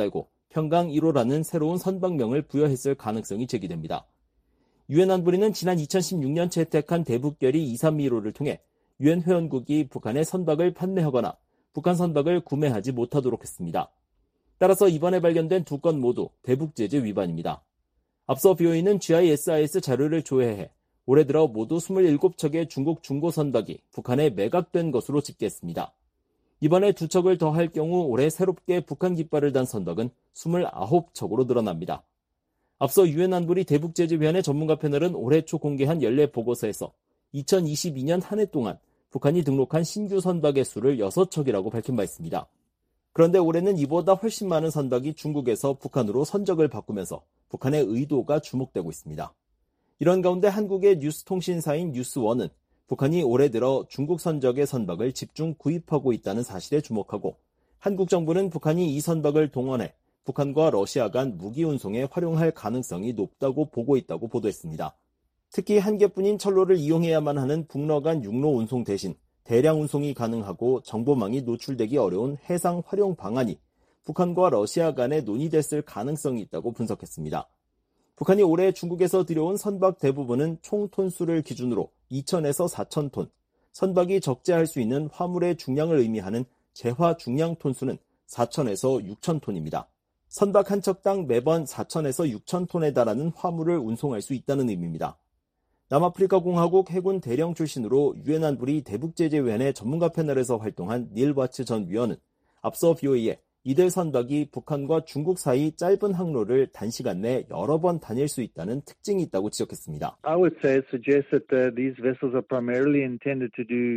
평강 1호라는 새로운 선박명을 부여했을 가능성이 제기됩니다. 유엔 안보리는 지난 2016년 채택한 대북결의 231호를 통해 유엔 회원국이 북한의 선박을 판매하거나 북한 선박을 구매하지 못하도록 했습니다. 따라서 이번에 발견된 두 건 모두 대북제재 위반입니다. 앞서 BOE는 GISIS 자료를 조회해 올해 들어 모두 27척의 중국 중고 선박이 북한에 매각된 것으로 집계했습니다. 이번에 2척을 더할 경우 올해 새롭게 북한 깃발을 단 선박은 29척으로 늘어납니다. 앞서 유엔 안보리 대북제재위원회 전문가 패널은 올해 초 공개한 연례 보고서에서 2022년 한 해 동안 북한이 등록한 신규 선박의 수를 6척이라고 밝힌 바 있습니다. 그런데 올해는 이보다 훨씬 많은 선박이 중국에서 북한으로 선적을 바꾸면서 북한의 의도가 주목되고 있습니다. 이런 가운데 한국의 뉴스통신사인 뉴스원은 북한이 올해 들어 중국 선적의 선박을 집중 구입하고 있다는 사실에 주목하고 한국 정부는 북한이 이 선박을 동원해 북한과 러시아 간 무기 운송에 활용할 가능성이 높다고 보고 있다고 보도했습니다. 특히 한 개뿐인 철로를 이용해야만 하는 북러 간 육로 운송 대신 대량 운송이 가능하고 정보망이 노출되기 어려운 해상 활용 방안이 북한과 러시아 간에 논의됐을 가능성이 있다고 분석했습니다. 북한이 올해 중국에서 들여온 선박 대부분은 총 톤수를 기준으로 2,000에서 4,000톤, 선박이 적재할 수 있는 화물의 중량을 의미하는 재화 중량 톤수는 4,000에서 6,000톤입니다. 선박 한 척당 매번 4,000에서 6,000톤에 달하는 화물을 운송할 수 있다는 의미입니다. 남아프리카 공화국 해군 대령 출신으로 유엔 안보리 대북제재위원회 전문가 패널에서 활동한 닐 와츠 전 위원은 앞서 BOE에 이들 선박이 북한과 중국 사이 짧은 항로를 단시간 내 여러 번 다닐 수 있다는 특징이 있다고 지적했습니다. I would say it suggests that these vessels are primarily intended to do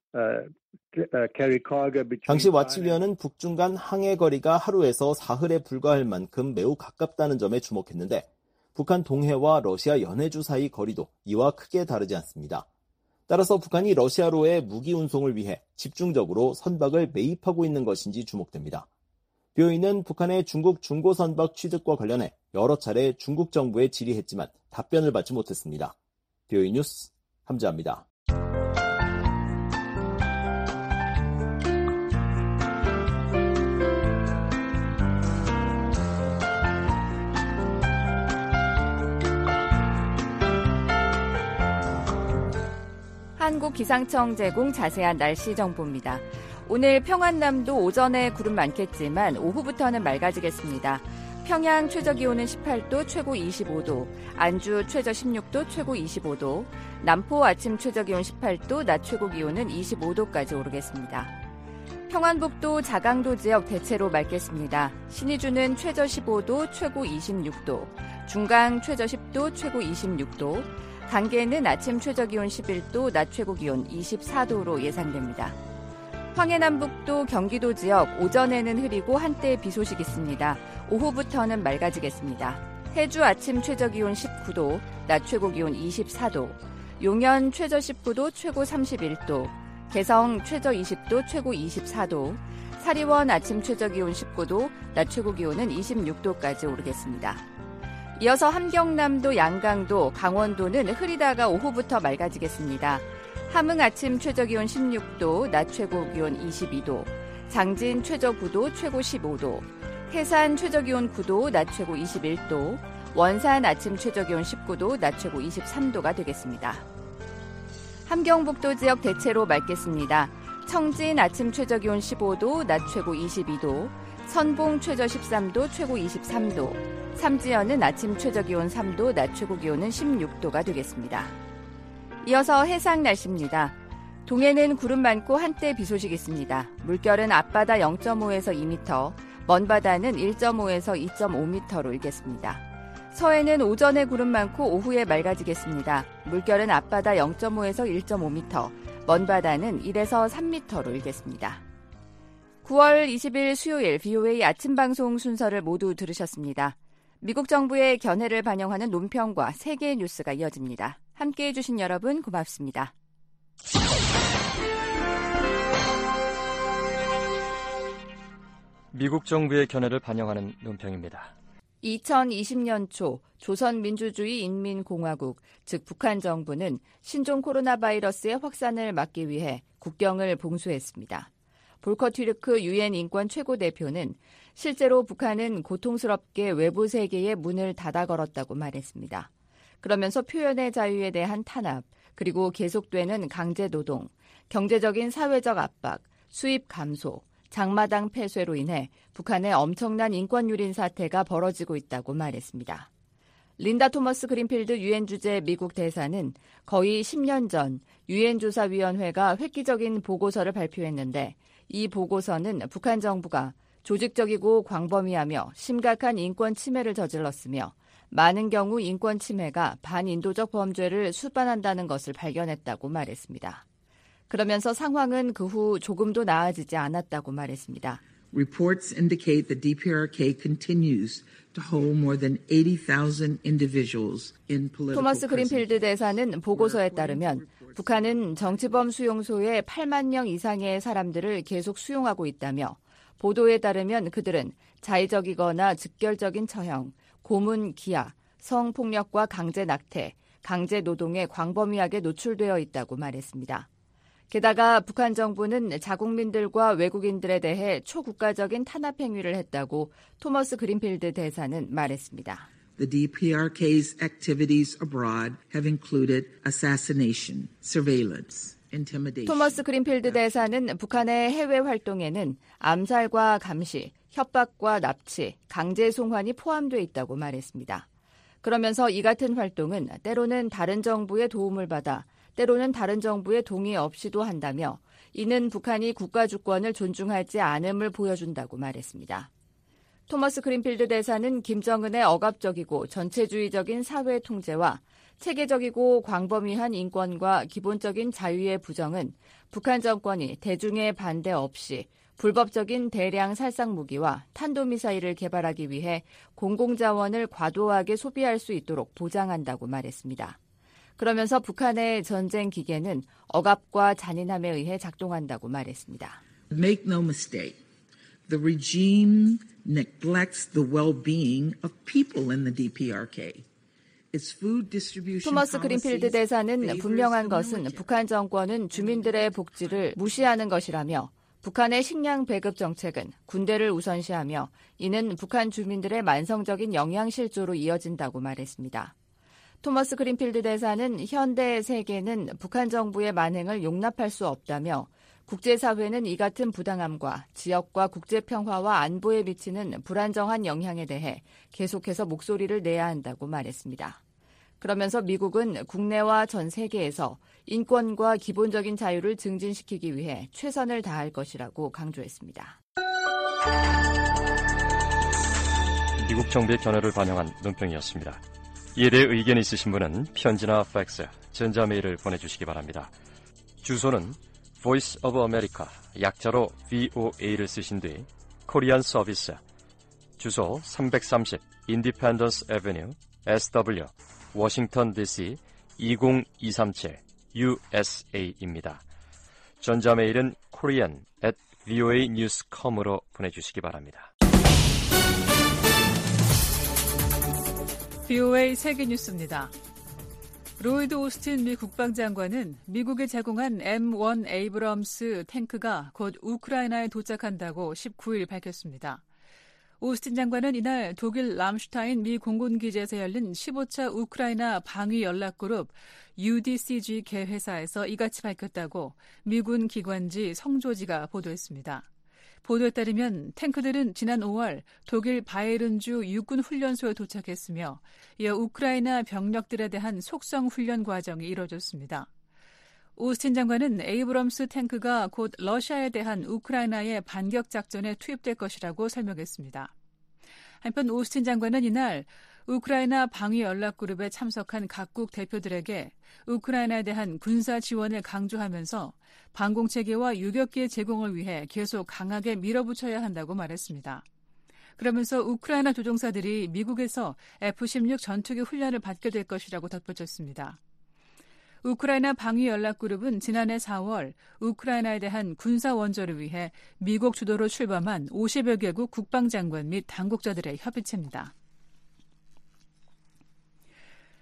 carry cargo between. 당시 와츠 위원은 북중 간 항해 거리가 하루에서 사흘에 불과할 만큼 매우 가깝다는 점에 주목했는데 북한 동해와 러시아 연해주 사이 거리도 이와 크게 다르지 않습니다. 따라서 북한이 러시아로의 무기 운송을 위해 집중적으로 선박을 매입하고 있는 것인지 주목됩니다. BOE는 북한의 중국 중고 선박 취득과 관련해 여러 차례 중국 정부에 질의했지만 답변을 받지 못했습니다. BOE 뉴스 함지아입니다. 한국기상청 제공 자세한 날씨 정보입니다. 오늘 평안남도 오전에 구름 많겠지만 오후부터는 맑아지겠습니다. 평양 최저기온은 18도, 최고 25도, 안주 최저 16도, 최고 25도, 남포 아침 최저기온 18도, 낮 최고기온은 25도까지 오르겠습니다. 평안북도 자강도 지역 대체로 맑겠습니다. 신의주는 최저 15도, 최고 26도, 중강 최저 10도, 최고 26도, 강계는 아침 최저기온 11도, 낮 최고기온 24도로 예상됩니다. 황해남북도 경기도 지역 오전에는 흐리고 한때 비 소식 있습니다. 오후부터는 맑아지겠습니다. 해주 아침 최저기온 19도, 낮 최고기온 24도, 용연 최저 19도, 최고 31도, 개성 최저 20도, 최고 24도, 사리원 아침 최저기온 19도, 낮 최고기온은 26도까지 오르겠습니다. 이어서 함경남도, 양강도, 강원도는 흐리다가 오후부터 맑아지겠습니다. 함흥 아침 최저기온 16도, 낮 최고기온 22도, 장진 최저 9도, 최고 15도, 해산 최저기온 9도, 낮 최고 21도, 원산 아침 최저기온 19도, 낮 최고 23도가 되겠습니다. 함경북도 지역 대체로 맑겠습니다. 청진 아침 최저기온 15도, 낮 최고 22도, 선봉 최저 13도, 최고 23도, 삼지연은 아침 최저기온 3도, 낮 최고기온은 16도가 되겠습니다. 이어서 해상 날씨입니다. 동해는 구름 많고 한때 비 소식 있습니다. 물결은 앞바다 0.5에서 2m, 먼바다는 1.5에서 2.5m로 일겠습니다. 서해는 오전에 구름 많고 오후에 맑아지겠습니다. 물결은 앞바다 0.5에서 1.5m, 먼바다는 1에서 3m로 일겠습니다. 9월 20일 수요일 BOA 아침 방송 순서를 모두 들으셨습니다. 미국 정부의 견해를 반영하는 논평과 세계 뉴스가 이어집니다. 함께해 주신 여러분 고맙습니다. 미국 정부의 견해를 반영하는 논평입니다. 2020년 초 조선민주주의인민공화국, 즉 북한 정부는 신종 코로나 바이러스의 확산을 막기 위해 국경을 봉쇄했습니다. 볼커 튀르크 유엔 인권 최고 대표는 실제로 북한은 고통스럽게 외부 세계에 문을 닫아 걸었다고 말했습니다. 그러면서 표현의 자유에 대한 탄압, 그리고 계속되는 강제 노동, 경제적인 사회적 압박, 수입 감소, 장마당 폐쇄로 인해 북한의 엄청난 인권 유린 사태가 벌어지고 있다고 말했습니다. 린다 토머스 그린필드 유엔 주재 미국 대사는 거의 10년 전 유엔 조사위원회가 획기적인 보고서를 발표했는데 이 보고서는 북한 정부가 조직적이고 광범위하며 심각한 인권 침해를 저질렀으며 많은 경우 인권 침해가 반인도적 범죄를 수반한다는 것을 발견했다고 말했습니다. 그러면서 상황은 그 후 조금도 나아지지 않았다고 말했습니다. Reports indicate the DPRK continues to hold more than 80,000 individuals in political 토머스 그린필드 대사는 보고서에 따르면 북한은 정치범 수용소에 8만 명 이상의 사람들을 계속 수용하고 있다며 보도에 따르면 그들은 자의적이거나 즉결적인 처형, 고문 기하, 성폭력과 강제 낙태, 강제 노동에 광범위하게 노출되어 있다고 말했습니다. 게다가 북한 정부는 자국민들과 외국인들에 대해 초국가적인 탄압 행위를 했다고 토머스 그린필드 대사는 말했습니다. The DPRK's activities abroad have included assassination, surveillance, intimidation. 토머스 그린필드 대사는 북한의 해외 활동에는 암살과 감시, 협박과 납치, 강제 송환이 포함되어 있다고 말했습니다. 그러면서 이 같은 활동은 때로는 다른 정부의 도움을 받아 때로는 다른 정부의 동의 없이도 한다며 이는 북한이 국가 주권을 존중하지 않음을 보여준다고 말했습니다. 토머스 그린필드 대사는 김정은의 억압적이고 전체주의적인 사회 통제와 체계적이고 광범위한 인권과 기본적인 자유의 부정은 북한 정권이 대중의 반대 없이 불법적인 대량 살상 무기와 탄도미사일을 개발하기 위해 공공자원을 과도하게 소비할 수 있도록 보장한다고 말했습니다. 그러면서 북한의 전쟁 기계는 억압과 잔인함에 의해 작동한다고 말했습니다. Make no mistake, the regime neglects the well-being of people in the DPRK. 토머스 그린필드 대사는 분명한 것은 북한 정권은 주민들의 복지를 무시하는 것이라며 북한의 식량 배급 정책은 군대를 우선시하며 이는 북한 주민들의 만성적인 영양실조로 이어진다고 말했습니다. 토머스 그린필드 대사는 현대 세계는 북한 정부의 만행을 용납할 수 없다며 국제사회는 이 같은 부당함과 지역과 국제평화와 안보에 미치는 불안정한 영향에 대해 계속해서 목소리를 내야 한다고 말했습니다. 그러면서 미국은 국내와 전 세계에서 인권과 기본적인 자유를 증진시키기 위해 최선을 다할 것이라고 강조했습니다. 미국 정부의 견해를 반영한 논평이었습니다. 이에 대해 의견이 있으신 분은 편지나 팩스, 전자메일을 보내주시기 바랍니다. 주소는 Voice of America, 약자로 VOA를 쓰신 뒤 코리안 서비스, 주소 330 Independence Avenue, SW, 워싱턴 DC 20237 USA입니다. 전자메일은 korean@voanews.com으로 보내주시기 바랍니다. VOA 세계뉴스입니다. 로이드 오스틴 미 국방장관은 미국에 제공한 M1 에이브럼스 탱크가 곧 우크라이나에 도착한다고 19일 밝혔습니다. 오스틴 장관은 이날 독일 람슈타인 미 공군기지에서 열린 15차 우크라이나 방위연락그룹 UDCG 개회사에서 이같이 밝혔다고 미군 기관지 성조지가 보도했습니다. 보도에 따르면 탱크들은 지난 5월 독일 바이른주 육군훈련소에 도착했으며 이어 우크라이나 병력들에 대한 속성 훈련 과정이 이뤄졌습니다. 오스틴 장관은 에이브럼스 탱크가 곧 러시아에 대한 우크라이나의 반격 작전에 투입될 것이라고 설명했습니다. 한편 오스틴 장관은 이날 우크라이나 방위연락그룹에 참석한 각국 대표들에게 우크라이나에 대한 군사 지원을 강조하면서 방공체계와 유격기의 제공을 위해 계속 강하게 밀어붙여야 한다고 말했습니다. 그러면서 우크라이나 조종사들이 미국에서 F-16 전투기 훈련을 받게 될 것이라고 덧붙였습니다. 우크라이나 방위연락그룹은 지난해 4월 우크라이나에 대한 군사 원조를 위해 미국 주도로 출범한 50여 개국 국방장관 및 당국자들의 협의체입니다.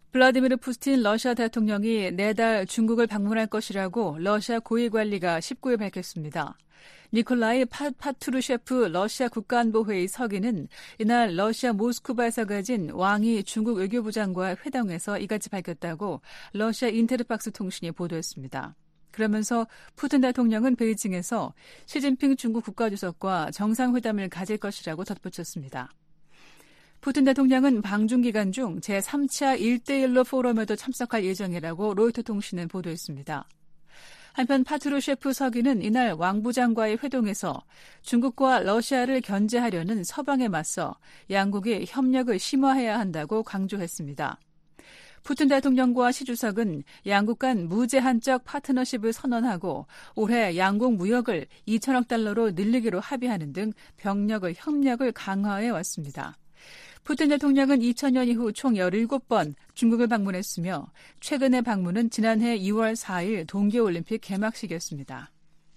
블라디미르 푸틴 러시아 대통령이 내달 중국을 방문할 것이라고 러시아 고위관리가 19일 밝혔습니다. 니콜라이 파트루셰프 러시아 국가안보회의 서기는 이날 러시아 모스크바에서 가진 왕이 중국 외교부장과 회담에서 이같이 밝혔다고 러시아 인테르팍스 통신이 보도했습니다. 그러면서 푸틴 대통령은 베이징에서 시진핑 중국 국가주석과 정상회담을 가질 것이라고 덧붙였습니다. 푸틴 대통령은 방중 기간 중 제3차 1대1로 포럼에도 참석할 예정이라고 로이터 통신은 보도했습니다. 한편 파트루셰프 서기는 이날 왕 부장과의 회동에서 중국과 러시아를 견제하려는 서방에 맞서 양국이 협력을 심화해야 한다고 강조했습니다. 푸틴 대통령과 시 주석은 양국 간 무제한적 파트너십을 선언하고 올해 양국 무역을 2천억 달러로 늘리기로 합의하는 등 협력을 강화해 왔습니다. 푸틴 대통령은 2000년 이후 총 17번 중국을 방문했으며 최근의 방문은 지난해 2월 4일 동계올림픽 개막식이었습니다.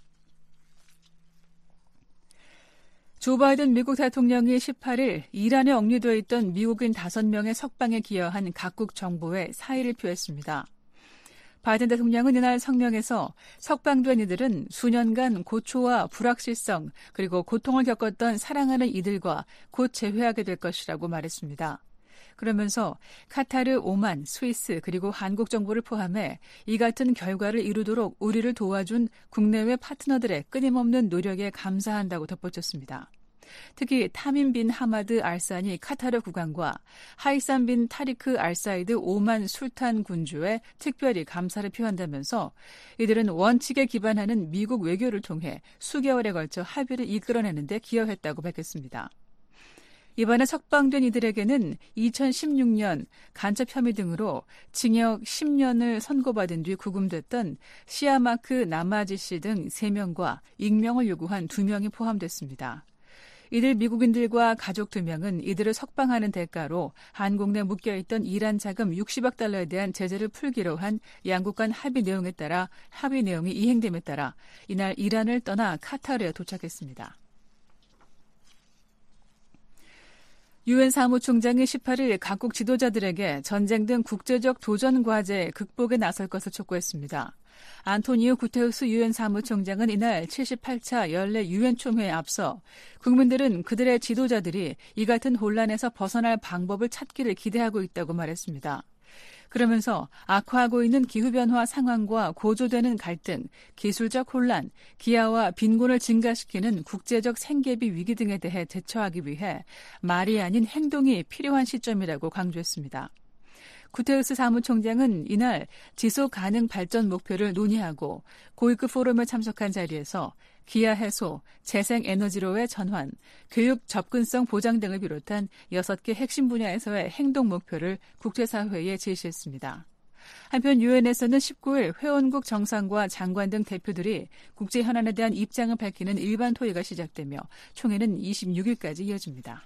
조 바이든 미국 대통령이 18일 이란에 억류되어 있던 미국인 5명의 석방에 기여한 각국 정부에 사의를 표했습니다. 바이든 대통령은 이날 성명에서 석방된 이들은 수년간 고초와 불확실성 그리고 고통을 겪었던 사랑하는 이들과 곧 재회하게 될 것이라고 말했습니다. 그러면서 카타르, 오만, 스위스 그리고 한국 정부를 포함해 이 같은 결과를 이루도록 우리를 도와준 국내외 파트너들의 끊임없는 노력에 감사한다고 덧붙였습니다. 특히 타민 빈 하마드 알산이 카타르 국왕과 하이산 빈 타리크 알사이드 오만 술탄 군주에 특별히 감사를 표한다면서 이들은 원칙에 기반하는 미국 외교를 통해 수개월에 걸쳐 합의를 이끌어내는 데 기여했다고 밝혔습니다. 이번에 석방된 이들에게는 2016년 간첩 혐의 등으로 징역 10년을 선고받은 뒤 구금됐던 시아마크 나마지 씨 등 3명과 익명을 요구한 2명이 포함됐습니다. 이들 미국인들과 가족 2명은 이들을 석방하는 대가로 한국 내 묶여있던 이란 자금 60억 달러에 대한 제재를 풀기로 한 양국 간 합의 내용이 이행됨에 따라 이날 이란을 떠나 카타르에 도착했습니다. 유엔 사무총장이 18일 각국 지도자들에게 전쟁 등 국제적 도전 과제 극복에 나설 것을 촉구했습니다. 안토니오 구테우스 유엔 사무총장은 이날 78차 연례 유엔 총회에 앞서 국민들은 그들의 지도자들이 이 같은 혼란에서 벗어날 방법을 찾기를 기대하고 있다고 말했습니다. 그러면서 악화하고 있는 기후변화 상황과 고조되는 갈등, 기술적 혼란, 기아와 빈곤을 증가시키는 국제적 생계비 위기 등에 대해 대처하기 위해 말이 아닌 행동이 필요한 시점이라고 강조했습니다. 구테우스 사무총장은 이날 지속 가능 발전 목표를 논의하고 고위급 포럼에 참석한 자리에서 기아 해소, 재생에너지로의 전환, 교육 접근성 보장 등을 비롯한 6개 핵심 분야에서의 행동 목표를 국제사회에 제시했습니다. 한편 유엔에서는 19일 회원국 정상과 장관 등 대표들이 국제 현안에 대한 입장을 밝히는 일반 토의가 시작되며 총회는 26일까지 이어집니다.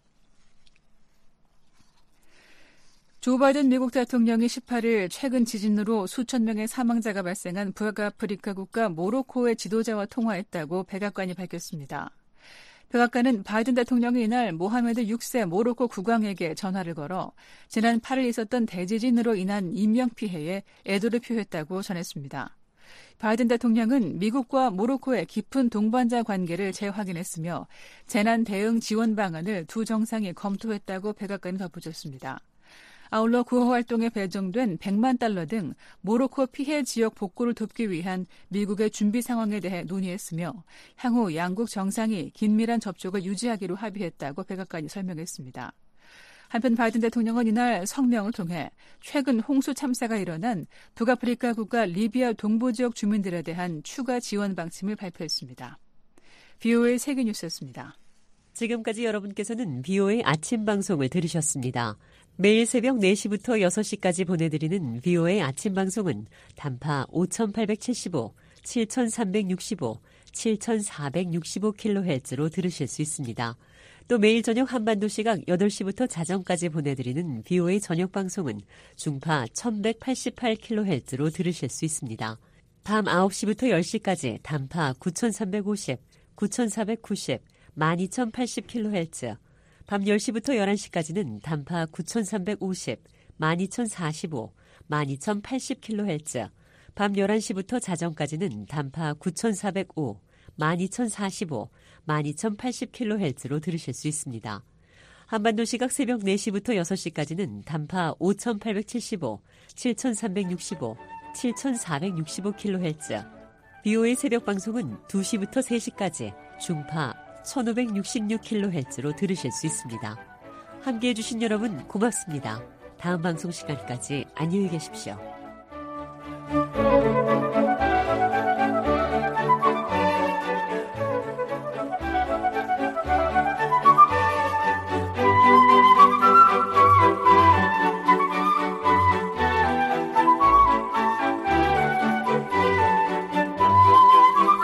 조 바이든 미국 대통령이 18일 최근 지진으로 수천 명의 사망자가 발생한 북아프리카 국가 모로코의 지도자와 통화했다고 백악관이 밝혔습니다. 백악관은 바이든 대통령이 이날 모하메드 6세 모로코 국왕에게 전화를 걸어 지난 8일 있었던 대지진으로 인한 인명피해에 애도를 표했다고 전했습니다. 바이든 대통령은 미국과 모로코의 깊은 동반자 관계를 재확인했으며 재난 대응 지원 방안을 두 정상이 검토했다고 백악관이 덧붙였습니다. 아울러 구호 활동에 배정된 100만 달러 등 모로코 피해 지역 복구를 돕기 위한 미국의 준비 상황에 대해 논의했으며 향후 양국 정상이 긴밀한 접촉을 유지하기로 합의했다고 백악관이 설명했습니다. 한편 바이든 대통령은 이날 성명을 통해 최근 홍수 참사가 일어난 북아프리카 국가 리비아 동부 지역 주민들에 대한 추가 지원 방침을 발표했습니다. VOA 세계뉴스였습니다. 지금까지 여러분께서는 VOA 아침 방송을 들으셨습니다. 매일 새벽 4시부터 6시까지 보내드리는 VOA 아침 방송은 단파 5875, 7365, 7465kHz로 들으실 수 있습니다. 또 매일 저녁 한반도 시각 8시부터 자정까지 보내드리는 VOA 저녁 방송은 중파 1188kHz로 들으실 수 있습니다. 밤 9시부터 10시까지 단파 9350, 9490, 12080kHz, 밤 10시부터 11시까지는 단파 9350, 12,045, 12,080kHz, 밤 11시부터 자정까지는 단파 9,405, 12,045, 12,080kHz로 들으실 수 있습니다. 한반도 시각 새벽 4시부터 6시까지는 단파 5,875, 7,365, 7,465kHz, BOA 새벽 방송은 2시부터 3시까지 중파 1,566kHz로 들으실 수 있습니다. 함께해 주신 여러분 고맙습니다. 다음 방송 시간까지 안녕히 계십시오.